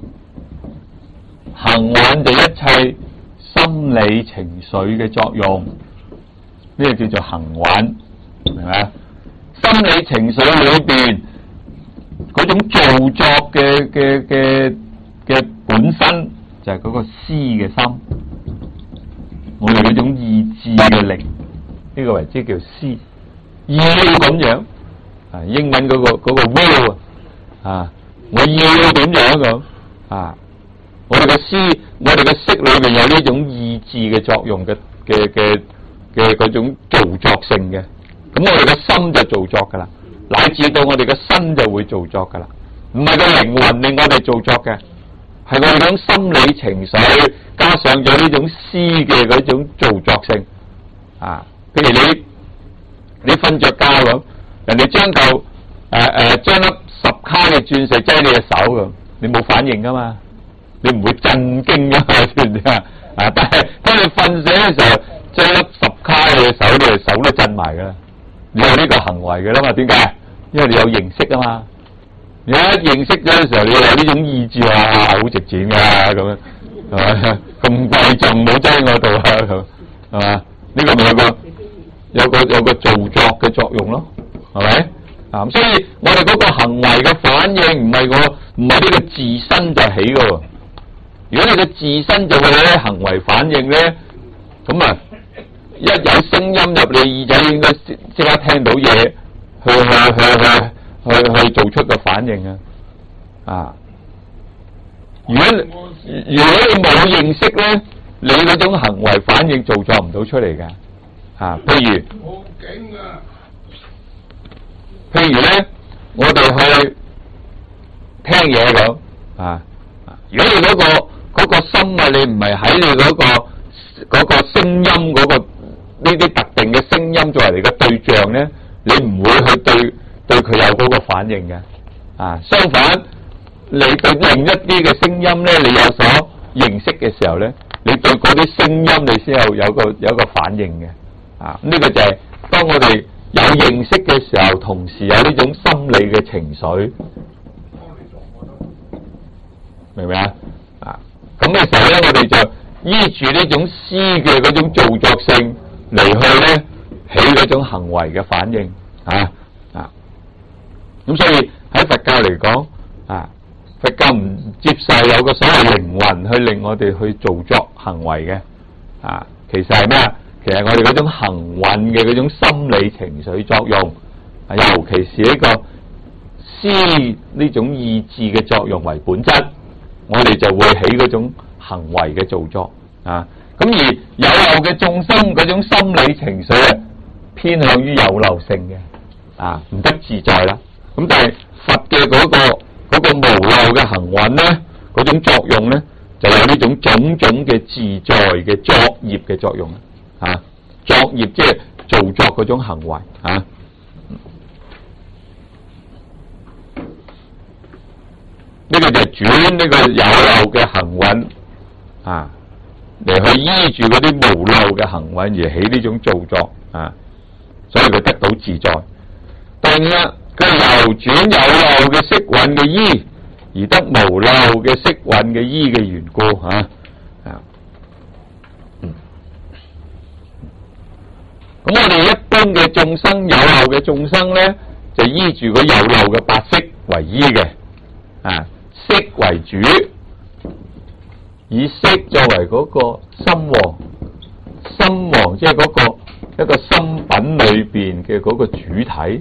Speaker 1: 行蘊就一切心理情緒嘅作用，呢個叫做行蘊，明咪啊？心理情緒裏邊嗰種造作嘅本身就係嗰個思嘅心，我哋嗰種意志嘅力，呢個為之叫思，要咁樣英文嗰個 will 我要點樣咁我哋嘅思，我哋嘅識裏邊有呢種意志嘅作用嘅嗰種造作性嘅，咁我哋嘅心就造作噶啦，乃至到我哋嘅身就會造作噶啦，唔係個靈魂令我哋造作嘅，係我哋嗰種心理情緒加上咗呢種思嘅嗰種造作性譬如你瞓着覺咁，人哋將粒10卡嘅鑽石擠你隻手咁，你冇反應噶嘛？你唔會震驚噶嘛？知唔知但係當你瞓醒嘅時候，將粒10卡嘅手，你隻手都震埋噶啦。你有呢個行為嘅啦嘛？點解？因為你有認識啊嘛。你一認識咗嘅時候，你有呢種意志好值錢噶咁樣，係嘛？咁貴重冇擠我度咁，係嘛？呢個咪有個造作嘅作用咯，係咪？所以我哋嗰個行為嘅反應唔係呢個自身就起嘅。如果你嘅自身就會有啲行為反應咧，咁一有聲音入你耳仔，應該即刻聽到嘢，去做出個反應如果你冇認識咧，你嗰種行為反應造作唔到出嚟嘅譬如咧，我哋去聽嘢咁如果你嗰個心你唔係喺你嗰個聲音呢啲特定嘅聲音作為你嘅對象咧，你唔會去對佢有嗰個反應嘅相反，你對另一啲嘅聲音咧，你有所認識嘅時候咧，你對嗰啲聲音你先有個反應嘅呢個就係當我哋有認識嘅時候，同時有呢種心理嘅情緒，明唔明咁嘅時候咧，我哋就依住呢種思嘅嗰種造作性嚟去咧起嗰種行為嘅反應咁所以喺佛教嚟講佛教唔接受有個所謂靈魂去令我哋去造作行為嘅其實係咩其實我哋嗰種行運嘅嗰種心理情緒作用尤其是呢個思呢種意志嘅作用為本質，我哋就會起嗰種行為嘅造作咁而有漏嘅眾生嗰種心理情緒偏向於有漏性嘅唔得自在啦。咁但係佛嘅嗰個無漏嘅行運咧，嗰種作用咧就有呢種種種嘅自在嘅作業嘅作用作業即係造作嗰種行為呢個就係轉呢個有漏嘅行運嚟去依住嗰啲無漏嘅行運而起呢種造作所以佢得到自在。第二佢流轉有漏嘅色蘊嘅依，而得無漏嘅色蘊嘅依嘅緣故咁我哋一般嘅眾生有漏嘅眾生咧，就依住個有漏嘅八識為依嘅，色為主，以色作為嗰個心王，心王即係嗰個一個心品裏邊嘅嗰個主體，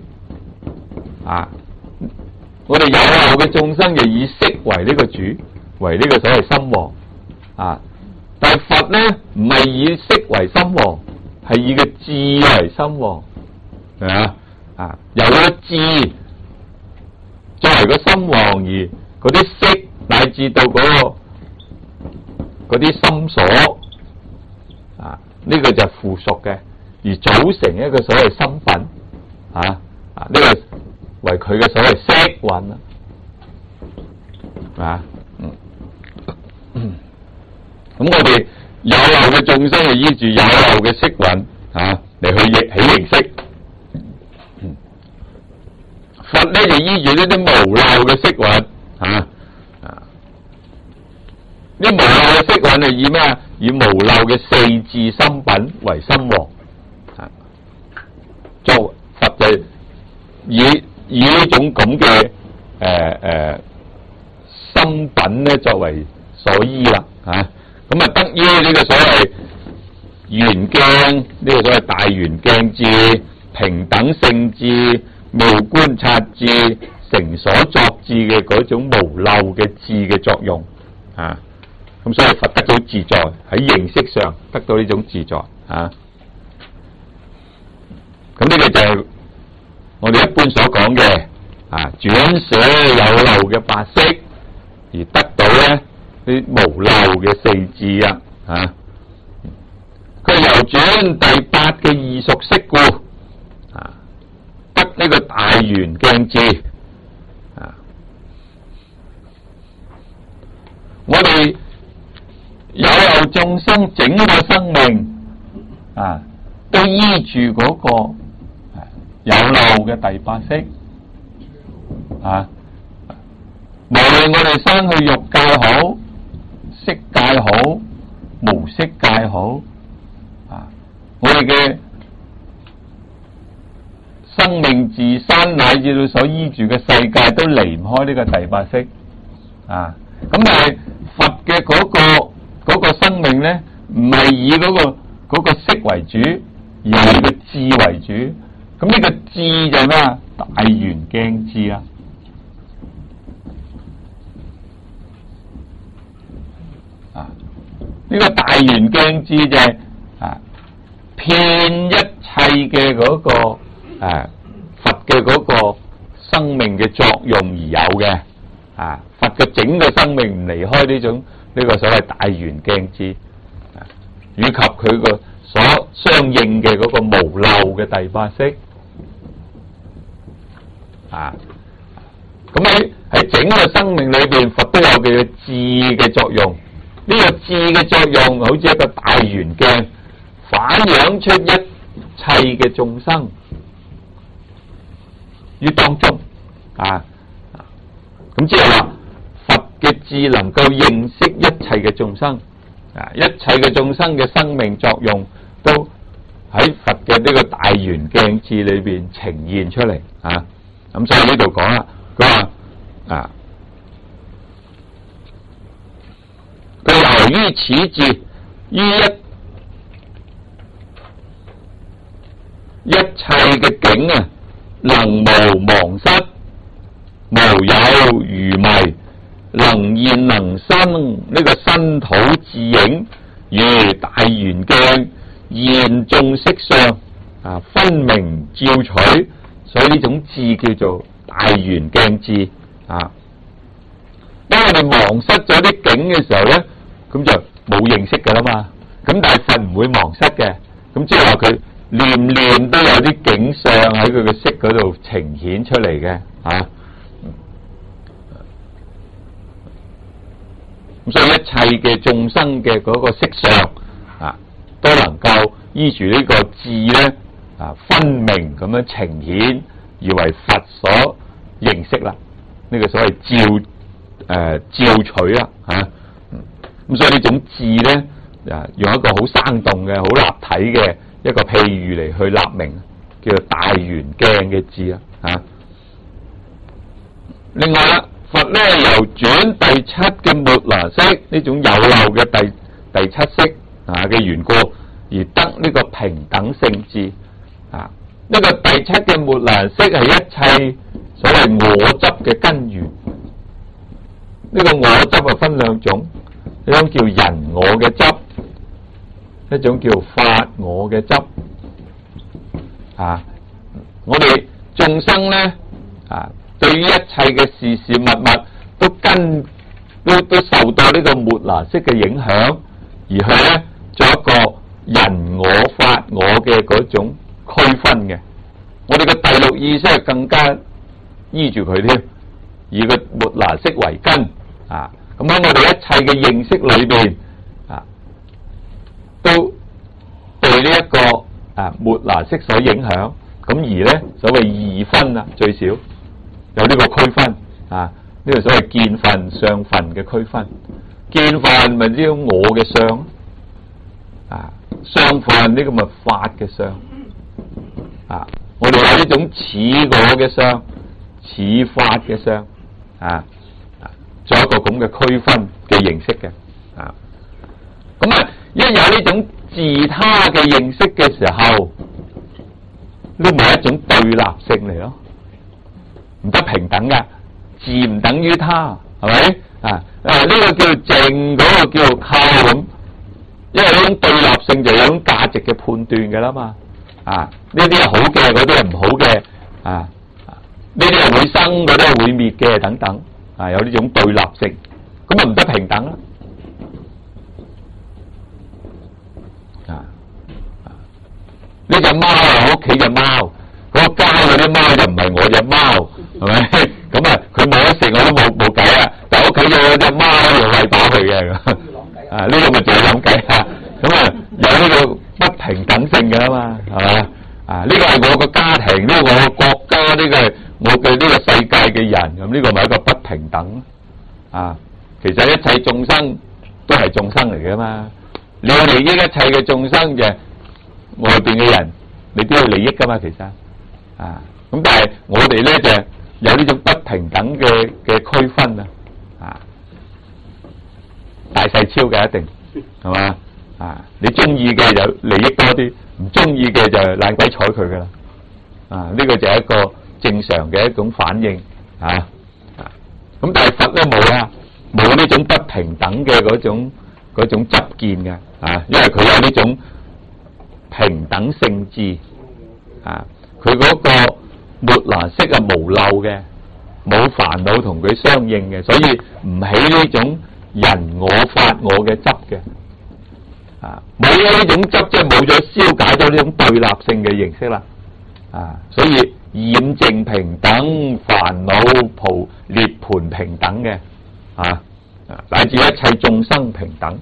Speaker 1: 我哋有漏嘅眾生就以色為呢個主，為呢個所謂心王，但係佛咧唔係以色為心王，係以個智為心王，係咪啊？由個智作為個心王，而嗰啲色乃至到嗰啲心所，呢個就係附屬嘅，而組成一個所謂心品，呢個為佢嘅所謂色蘊咁我哋有漏嘅眾生就依住有漏嘅色蘊嚟去起形色，佛咧就依住呢啲無漏嘅色蘊，呢無漏嘅色蘊係以咩啊？以無漏嘅四智心品為心王，做佛就以呢種咁嘅心品咧作為所依啦，咁得於呢個所謂圓鏡，呢個所謂大圓鏡智、平等性智、妙觀察智、成所作智嘅嗰種無漏嘅智嘅作用，咁所以佛得到自在，喺形式上得到呢種自在，咁呢個就係我哋一般所講嘅轉捨有漏嘅八識，而得到咧啲無漏嘅四智佢由轉第八嘅異熟識故，得呢個大圓鏡智，我哋有漏眾生整個生命都依住嗰個有漏嘅第八識，無論我哋生去欲界好、色界好、無色界好，我哋嘅生命自身乃至到所依住嘅世界都離唔開呢個第八識，咁但係佛嘅嗰個生命咧，唔係以嗰個色為主，而係以個智為主。咁呢個智就係咩啊？大圓鏡智呢個大圓鏡智就係遍一切嘅嗰個佛嘅嗰個生命嘅作用而有嘅，佛嘅整個生命唔離開呢個所謂大圓鏡智，以及佢個所相應嘅嗰個無漏嘅第八識，咁喺整個生命裏邊，佛都有佢嘅智嘅作用。呢個智嘅作用好似一個大圓鏡，反映出一切嘅眾生於當中，咁即係話佛嘅智能夠認識一切嘅眾生，一切嘅眾生嘅生命作用都喺佛嘅呢個大圓鏡智裏邊呈現出嚟，咁所以呢度講啦，佢話佢由於此智，於一切嘅境能無忘失，無有餘迷，能現能生呢個身土自影，如大圓鏡現眾色相，分明照取，所以呢種智叫做大圓鏡智。當我哋忘失咗啲境嘅時候咧，咁就冇認識噶啦嘛。咁但係佛唔會忘失嘅，咁即係話佢念念都有啲景相喺佢嘅色嗰度呈現出嚟嘅，咁所以一切嘅眾生嘅嗰個色相都能夠依住呢個智咧分明咁樣呈現，而為佛所認識啦。呢個所謂照取啦，咁所以呢種智咧用一個好生動嘅、好立體嘅一個譬喻嚟去立名，叫做大圓鏡嘅字啦嚇。另外啦，佛咧由轉第七嘅末那識呢種有漏嘅第七識嘅緣故，而得呢個平等性智啊。呢個第七嘅末那識係一切所謂我執嘅根源。呢個我執啊分兩種，一種叫人我嘅執，一種叫法我嘅執啊。我哋眾生咧對於一切嘅事事物物都受到呢個末那識嘅影響，而去咧做一個人我法我嘅嗰種區分嘅。我哋嘅第六意識係更加依住佢添，以個末那識為根啊。咁喺我哋一切嘅認識裏邊都對呢一個末那識所影響，咁而咧所謂二分最少有呢個區分呢個所謂見分相分嘅區分。見分咪呢種我嘅相相分呢個咪法嘅相我哋有呢種似我嘅相、似法嘅相做一個咁嘅區分嘅認識嘅咁一有呢種自他嘅認識嘅時候，呢咪一種對立性嚟咯，唔得平等噶，自唔等於他，係咪呢個叫靜，嗰個叫靠咁，因為呢種對立性就有種價值嘅判斷嘅啦嘛呢啲係好嘅，嗰啲係唔好嘅呢啲係會生，嗰啲係會滅嘅等等有呢種對立性，咁咪唔得平等啦呢隻貓係我屋企隻貓，嗰個街嗰啲貓就唔係我隻貓，係咪？咁佢冇得食我都冇計啊！但係屋企有隻貓要餵飽佢嘅，呢個咪就係諗計咁有呢個不平等性嘅啦嘛，係嘛？呢個係我個家庭，呢個我個國家，呢個係我嘅呢個世界嘅人，咁呢個咪一個不平等其實一切眾生都係眾生嚟嘅嘛，你要利益一切嘅眾生嘅外邊嘅人，你都要利益噶嘛，其實咁但係我哋咧就有呢種不平等嘅區分大細超嘅一定係嘛你中意嘅就利益多啲，唔中意嘅就懶鬼睬佢噶啦呢個就係一個正常嘅一種反應咁但係佛咧冇呢種不平等嘅嗰種執見嘅因為佢有呢種平等性智佢嗰個末那識無漏嘅，冇煩惱同佢相應嘅，所以唔起呢種人我法我嘅執嘅冇咗呢種執，即係冇咗消解咗呢種對立性嘅形式啦所以染淨平等，煩惱涅槃平等嘅乃至一切眾生平等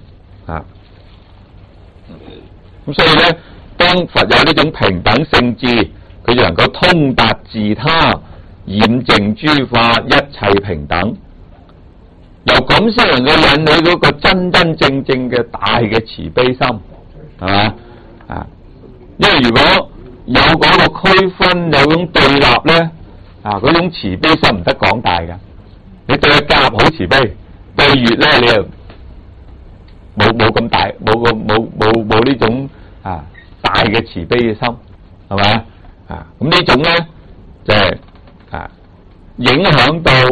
Speaker 1: 咁所以咧，當佛有呢種平等性智，佢就能夠通達自他，染淨諸法，一切平等。由咁先能夠引起嗰個真真正正嘅大嘅慈悲心，係嘛因為如果有嗰個區分，有種對立咧嗰種慈悲心唔得廣大嘅。你對甲好慈悲，對乙咧你又冇咁大，冇呢種大嘅慈悲嘅心，係咪咁呢種咧就係影響到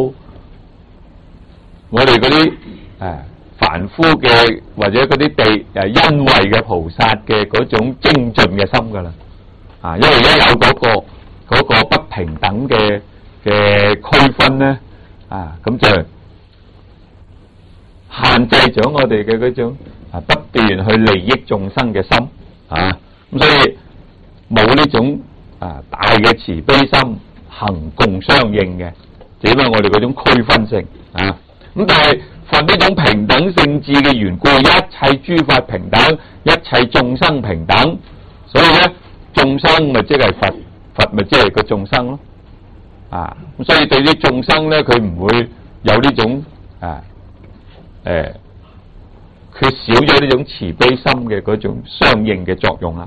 Speaker 1: 我哋嗰啲凡夫嘅或者嗰啲恩惠嘅菩薩嘅嗰種精進嘅心噶啦因為而家有嗰個不平等嘅區分咧咁就限制咗我哋嘅嗰種不斷去利益眾生嘅心咁所以冇呢種大嘅慈悲心行共相應嘅，只因為我哋嗰種區分性咁但係佛呢種平等性智嘅緣故，一切諸法平等，一切眾生平等，所以咧眾生咪即係佛，佛咪即係個眾生咯咁所以對啲眾生咧，佢唔會有呢種缺少咗呢種慈悲心嘅嗰種相應嘅作用啦，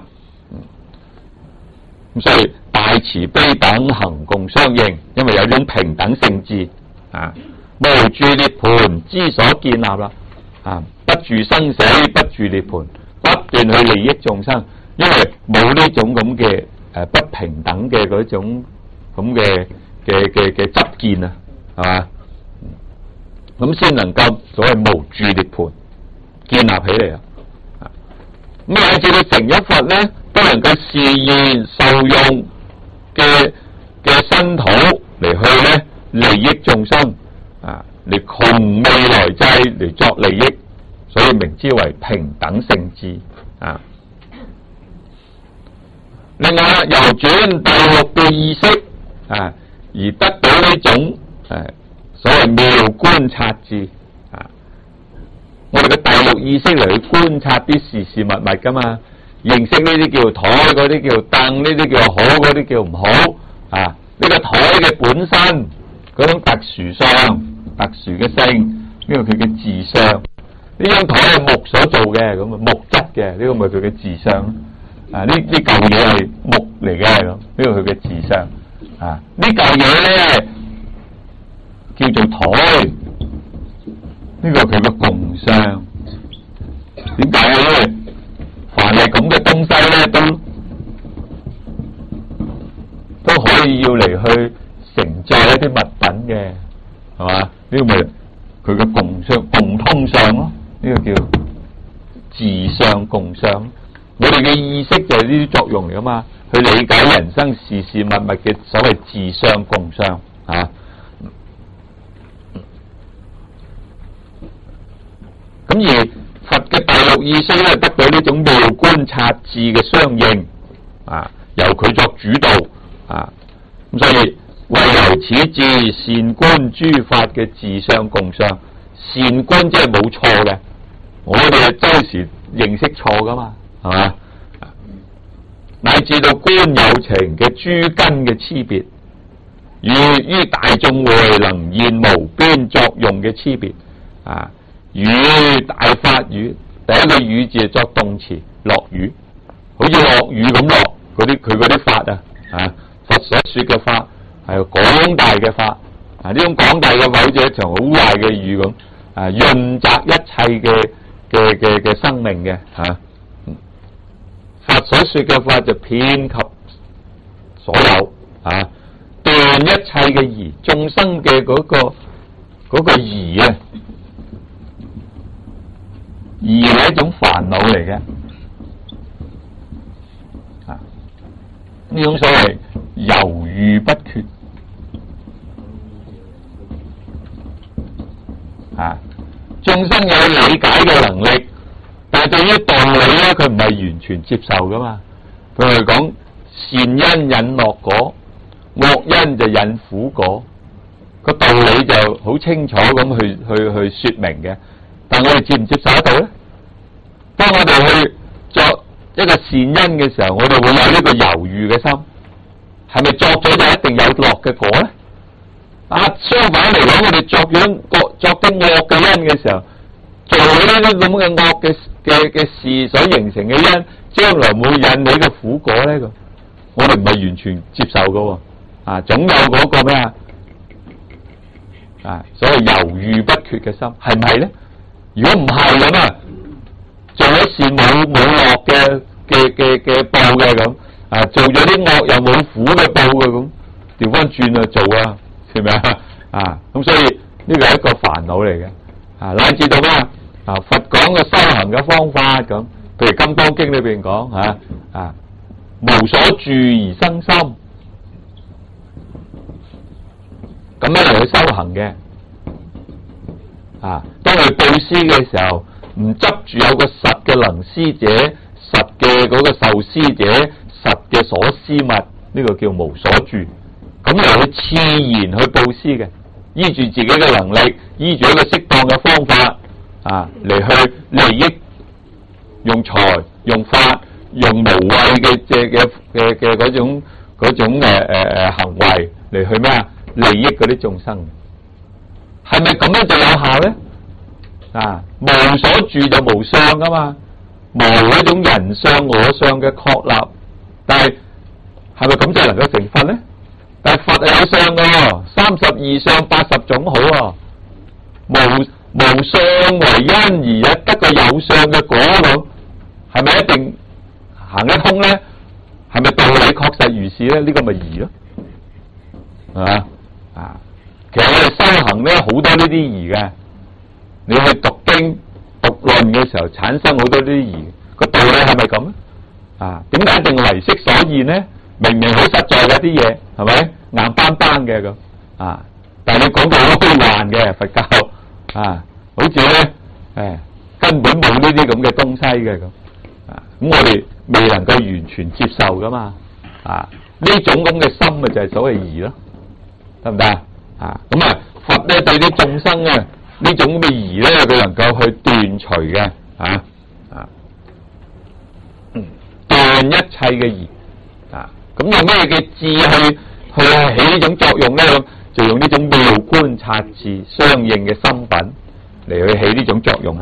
Speaker 1: 咁所以大慈悲等行共相應，因為有呢種平等性智無住涅槃之所建立啦，不住生死，不住涅槃，不斷去利益眾生，因為冇呢種咁嘅不平等嘅嗰種咁嘅執見啊，係嘛？咁先能夠所謂無住涅槃建立起嚟啊！咁乃至到成一佛咧，都能夠示現受用嘅身土嚟去咧利益眾生嚟窮未來際嚟作利益，所以名之為平等性智另外由轉第六嘅意識而得到呢種所謂妙觀察智我哋嘅第六意識嚟去觀察啲事事物物噶嘛，認識呢啲叫台，嗰啲叫凳，呢啲叫好，嗰啲叫唔好呢個台嘅本身嗰種特殊相、特殊嘅性，呢個佢嘅自相。呢張台係木所做嘅，咁木質嘅，呢個咪佢嘅自相。呢嚿嘢係木嚟嘅，咁呢個佢嘅自相。呢嚿嘢咧叫做台，呢個佢嘅共相。點解咧？因為凡係咁嘅東西咧，都可以要嚟去承載一啲物品嘅，係嘛？呢個咪佢嘅共相、共通相咯。呢個叫自相共相。我哋嘅意識就係呢啲作用嚟噶嘛，去理解人生事事物物嘅所謂自相共相咁而佛嘅第六意識咧，得到呢種妙觀察智嘅相應由佢作主導咁所以為由此智善觀諸法嘅自相共相。善觀即係冇錯嘅，我哋周時認識錯噶嘛，係嘛？乃至到觀有情嘅諸根嘅差別，於大眾會能現無邊作用嘅差別雨大法雨，第一個雨字係作動詞，落雨，好似落雨咁落佢嗰啲法佛所說嘅法係廣大嘅法呢種廣大嘅法好似一場好壞嘅雨咁潤澤一切嘅生命嘅佛所說嘅法就遍及所有斷一切嘅疑，眾生嘅嗰個疑疑係一種煩惱嚟嘅呢種所謂猶豫不決眾生有理解嘅能力，但係對於道理咧，佢唔係完全接受噶嘛。佢係講善因引樂果，惡因就引苦果，個道理就好清楚咁去說明嘅。但我哋接唔接受得到咧？當我哋去作一個善因嘅時候，我哋會有呢個猶豫嘅心，係咪作咗就一定有樂嘅果咧？相反嚟講，我哋作啲惡嘅因嘅時候，做呢啲咁嘅惡嘅事所形成嘅因，將來會引起個苦果咧？我哋唔係完全接受噶，總有嗰個咩所謂猶豫不決嘅心，係唔係咧？如果唔係咁做咗善冇樂嘅報嘅咁，做咗啲惡又冇苦嘅報嘅咁，調翻轉做係咪咁所以呢個係一個煩惱嚟嘅乃至到咩佛講嘅修行嘅方法咁，譬如《金剛經》裏邊講無所住而生心，咁樣嚟去修行嘅當佢布施嘅時候，唔執住有個實嘅能施者，實嘅嗰個受施者，實嘅所施物，呢個叫無所住。咁嚟去自然去布施嘅，依住自己嘅能力，依住一個適當嘅方法嚟去利益，用財用法用無謂嘅嗰種行為嚟去咩利益嗰啲眾生，係咪咁樣就有效咧？ 無所住就無相噶嘛，無嗰種人相我相嘅確立，但係係咪咁就能夠成佛咧？但係佛係有相噶喎，32相80種好喎，無相為因而得個有相嘅果咯，係咪一定行得通咧？係咪道理確實如是咧？呢個咪疑咯，係嘛？其實我哋修行咧好多呢啲疑嘅，你去讀經讀論嘅時候產生好多呢啲疑，個道理係咪咁咧？點解一定唯識所現咧？明明好實在嘅啲嘢，係咪硬邦邦嘅咁？但係你講到好虛幻嘅佛教，好似咧根本冇呢啲咁嘅東西嘅咁，咁我哋未能夠完全接受噶嘛？呢種咁嘅心咪就係所謂疑咯，得唔得咁佛咧對啲眾生呢種咁嘅疑咧，佢能夠去斷除嘅，斷一切嘅疑，咁用咩嘅智去起呢種作用咧？就用呢種妙觀察智相應嘅心品嚟去起呢種作用啦，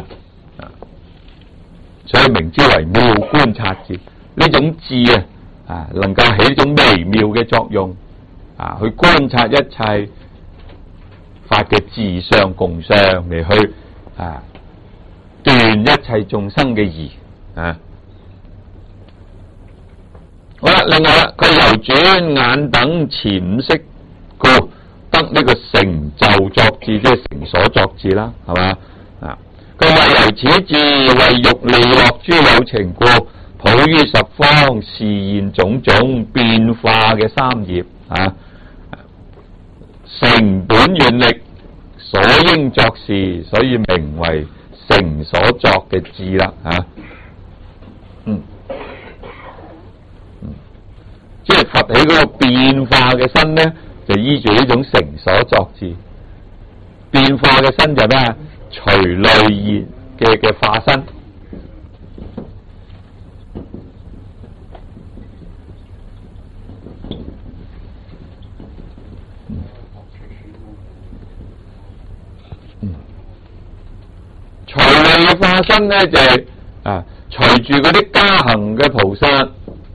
Speaker 1: 所以名之為妙觀察智。呢種智能夠起呢種微妙嘅作用，去觀察一切法嘅自相共相嚟去斷一切眾生嘅疑。好啦，另外啦，佢由轉眼等前五識故得呢個成就作智，即係成所作智啦，係嘛？佢話由此智為欲利樂諸有情故，普於十方示現種種變化嘅三業，成本願力所應作事，所以名為成所作嘅智啦，即係佛起嗰個變化嘅身咧，就依住呢種成所作智。變化嘅身就咩？隨類現嘅化身。隨類嘅化身咧就係隨住嗰啲加行嘅菩薩。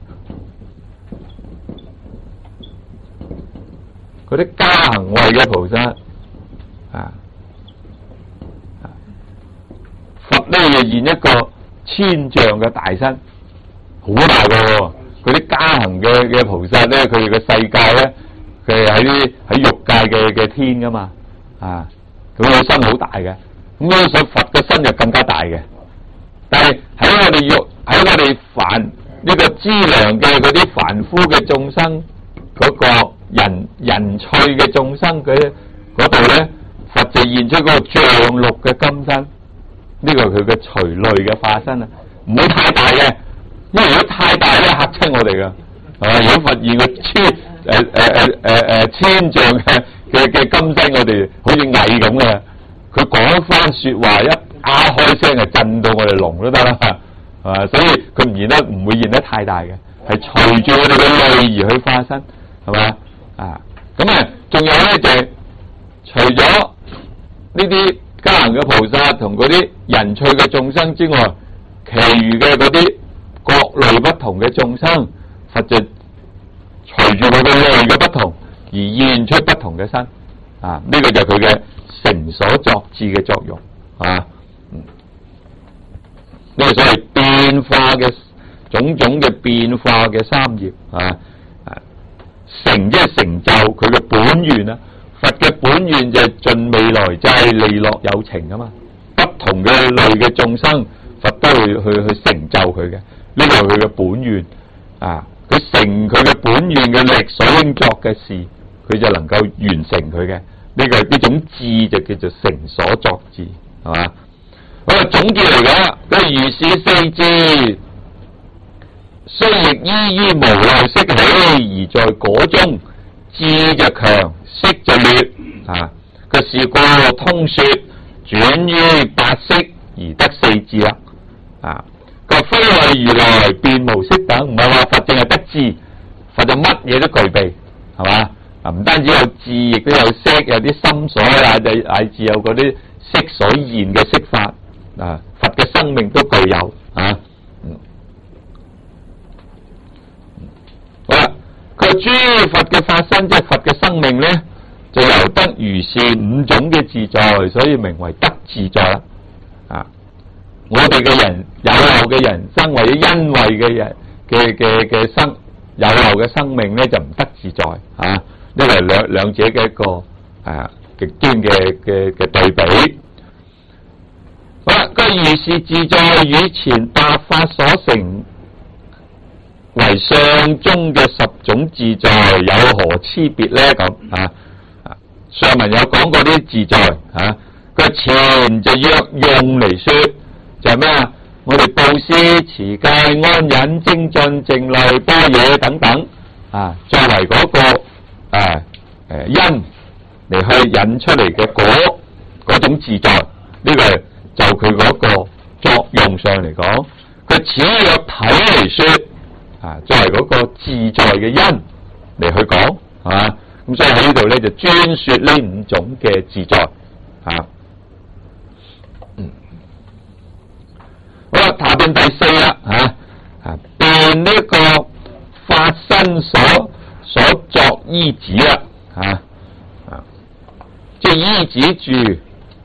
Speaker 1: 嗰啲加行位嘅菩薩，佛咧就現一個千丈嘅大身，好大個。嗰啲加行嘅菩薩咧，佢哋嘅世界咧，佢係喺欲界嘅天噶嘛，佢個身好大嘅。咁所以佛嘅身就更加大嘅。但係喺我哋凡呢個資糧嘅嗰啲凡夫嘅眾生嗰個。人趣嘅眾生佢嗰度咧，佛就現出嗰個像綠嘅金身，呢個係佢嘅隨類嘅化身唔好太大嘅，因為如果太大咧嚇親我哋噶，如果佛現個千丈嘅金身，我哋好似蟻咁嘅，佢講一番說話一開聲就震到我哋聾都得啦，所以佢唔會現得太大嘅，係隨住我哋嘅類而去化身，係嘛？仲有咧就係除咗呢啲加行嘅菩薩同嗰啲人趣嘅眾生之外，其餘嘅嗰啲各類不同嘅眾生，佛就隨住佢嘅類嘅不同而現出不同嘅身，呢個就係佢嘅成所作智嘅作用，呢個所謂變化嘅種種嘅變化嘅三業，成即係成就佢嘅本願啊！佛嘅本願就係盡未來際利樂有情啊嘛，不同嘅類嘅眾生，佛都會去成就佢嘅，呢個係佢嘅本願佢成佢嘅本願嘅力所應作嘅事，佢就能夠完成佢嘅呢種智就叫做成所作智，係嘛？好啦，總結嚟講，佢如是四智。雖亦依於無漏識起，而在果中智就強，識就劣。佢是故通說轉於八識而得四智啦。佢非謂如來便無識等，唔係話佛淨係得智，佛就乜嘢都具備，係嘛？唔單止有智，亦都有識，有啲心所乃至有嗰啲色所現嘅色法啊，佛嘅生命都具有啊。好啦，佢諸佛嘅法身即係佛嘅生命咧，就由得如是五種嘅自在，所以名為得自在啦。啊，我哋嘅人有漏嘅人生或者因為嘅人嘅生有漏嘅生命咧，就唔得自在啊。呢個係兩者嘅一個極端嘅對比。好啦，佢如是自在與前八法所成為相中嘅10種自在有何差別咧？咁上文有講過啲自在佢前就用嚟說就係咩啊？我哋布施、持戒、安忍、精進、靜慮、般若等等作為嗰個因嚟去引出嚟嘅果嗰種自在，呢個就佢嗰個作用上嚟講，佢只有體嚟說作為嗰個自在嘅因嚟去講咁所以喺呢度咧就專說呢5種嘅自在好啦，下邊第4啦辨呢個法身所作依止啦即係依止住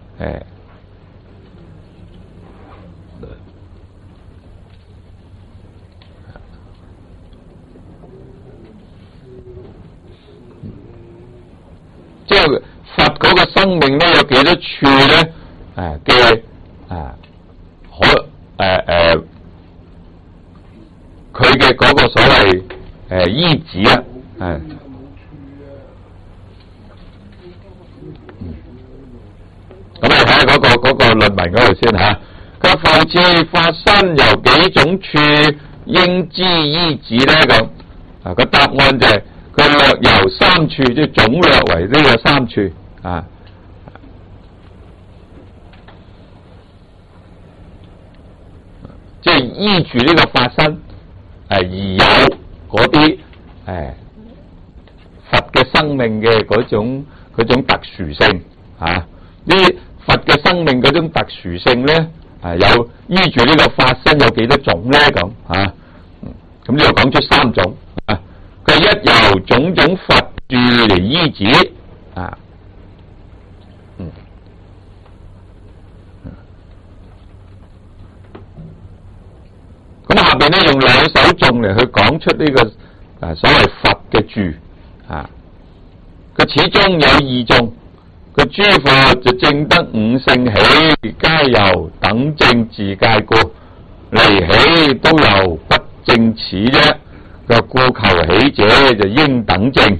Speaker 1: 即係佛嗰個生命咧有幾多處咧嘅佢嘅嗰個所謂依止咁你睇下嗰個論文嗰度先佢復次法身由幾種處應知依止咧咁個答案就係佢略由3處，即係總略為呢個3處即係依住呢個法身而有嗰啲佛嘅生命嘅嗰種特殊性呢佛嘅生命嗰種特殊性咧有依住呢個法身有幾多種咧咁咁呢度講出3種佢一由種種佛住嚟依止咁下邊咧用2首頌嚟去講出呢個所謂佛嘅住佢始終有2頌，佢諸佛就證得5性起，皆由等正自戒故，離起都由不正此啫。佢故求起者就應等正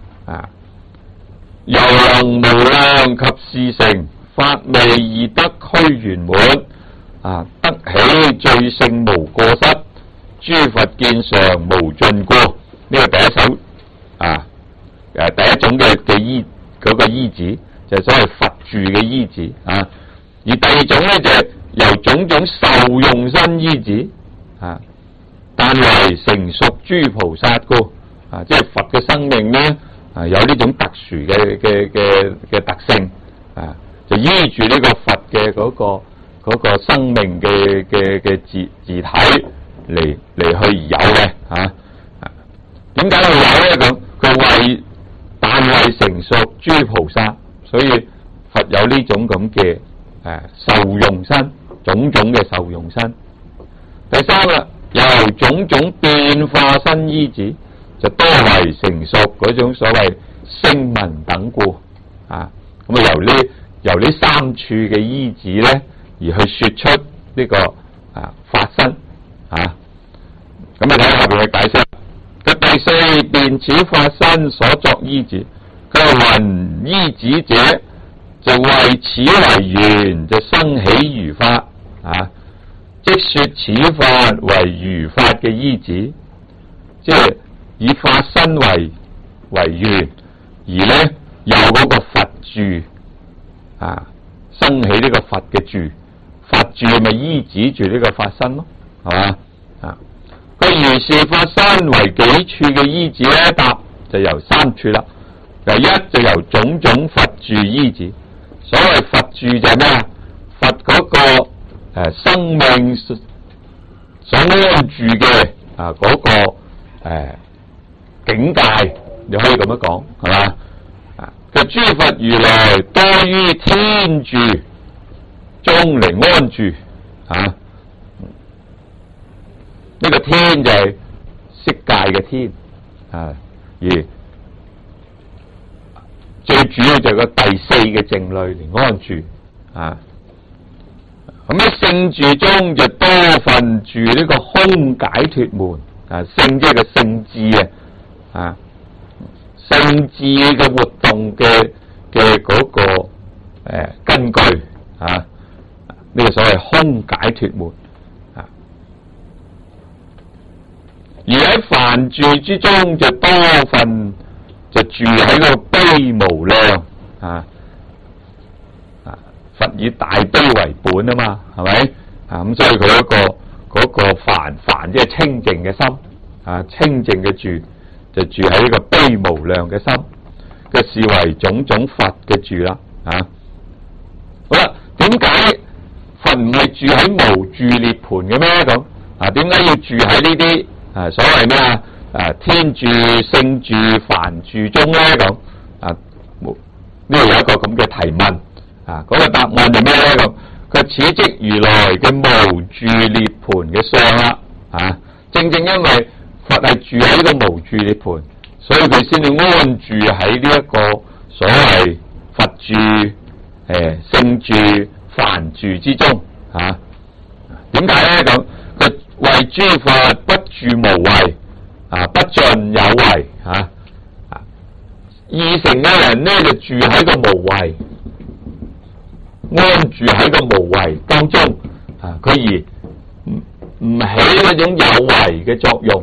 Speaker 1: 又能無量及事成，法味而得俱圓滿得起最勝無過失，諸佛見常無盡過。呢個第一首第一種嘅依嗰個依止就係所謂佛住嘅依止而第2種咧就係由種種受用身依止但為成熟諸菩薩故即係佛嘅生命咧有呢種特殊嘅特性就依住呢個佛嘅嗰個生命嘅自體嚟去有嘅點解會有咧咁？佢但為成熟諸菩薩，所以佛有呢種咁嘅受用身，種種嘅受用身。第3啦，由種種變化身依止，就多為成熟嗰種所謂聲聞等故咁由呢3處嘅依止咧，而去說出呢個法身咁睇下邊嘅解釋。佢第4辨此法身所作依止，佢話云依止者就為此為緣，就生起如法即說此法為如法嘅依止，即係以法身為緣，而咧有嗰個佛住生起呢個佛嘅住，佛住咪依止住呢個法身咯，係嘛佢如是法身為幾處嘅依止咧？答就由3處啦。第1就由種種佛住依止， 所謂佛住就係咩啊？佛嗰個生命所安住嘅嗰個境界，你可以咁樣講係嘛？個諸佛如來多於天住，中嚟安住呢個天就係色界嘅天而最主要就係個第四嘅靜慮嚟安住咁喺聖住中就多分住呢個空解脫門聖即係個聖智聖智嘅活動嘅嗰個根據呢個所謂空解脫門而喺梵住之中就多分就住喺個悲無量佛以大悲為本啊嘛，係咪咁所以佢嗰個梵即係清淨嘅心清淨嘅住就住喺呢個悲無量嘅心嘅視為種種佛嘅住啦好啦，點解佛唔係住喺無住涅槃嘅咩咁點解要住喺呢啲所謂咩天住、聖住、梵住中咧咁呢度有一個咁嘅提問嗰個答案係咩咧咁？佢此即如來嘅無住涅槃嘅相啦正正因為佛係住喺呢個無住涅槃，所以佢先至安住喺呢一個所謂佛住、聖住、梵住之中點解咧咁？佢為諸佛不住無為不盡有為二乘嘅人呢就住喺個無為，安住喺個無為當中佢而唔起嗰種有為嘅作用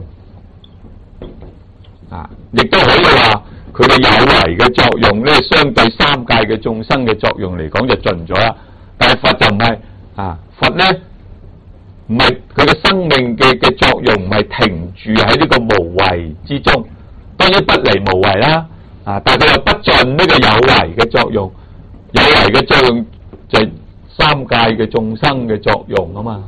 Speaker 1: 亦都可以話佢嘅有為嘅作用咧，相對三界嘅眾生嘅作用嚟講就盡咗啦。但係佛就唔係佛咧唔係佢嘅生命嘅作用唔係停住喺呢個無為之中，當然不離無為啦但係佢又不盡呢個有為嘅作用，有為嘅作用就係三界嘅眾生嘅作用啊嘛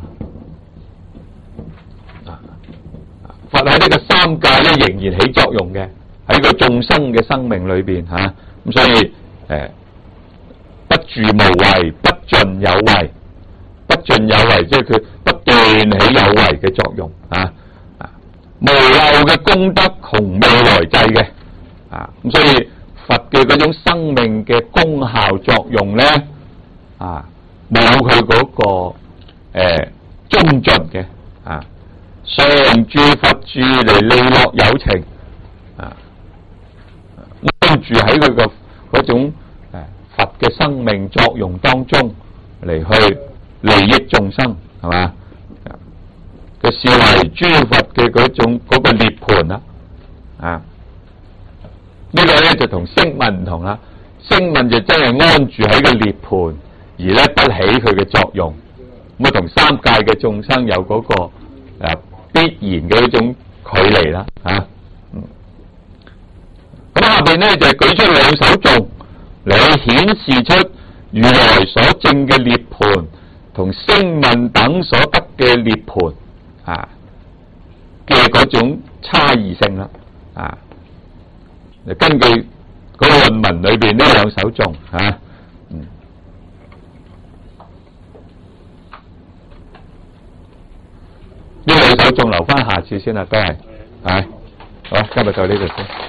Speaker 1: 佛喺呢個三界咧仍然起作用嘅，喺個眾生嘅生命裏邊咁所以不住無為不盡有為，不盡有為即係佢不斷起有為嘅作用無漏嘅功德窮未來際嘅咁所以佛嘅嗰種生命嘅功效作用咧冇佢嗰個終盡嘅常住佛住嚟利樂有情安住喺佢個嗰種佛嘅生命作用當中嚟去利益眾生係嘛嘅視為諸佛嘅嗰種嗰個涅槃啦呢個咧就同聲聞唔同啦，聲聞就真係安住喺個涅槃而咧不起佢嘅作用，咁同三界嘅眾生有嗰個必然嘅一種距離啦咁下邊咧就舉出兩首頌嚟顯示出如來所證嘅涅槃同聲聞等所得嘅涅槃嘅嗰種差異性啦根據嗰個論文裏邊呢兩首頌呢兩首頌留翻下次先啦，都係好，今日到呢度先。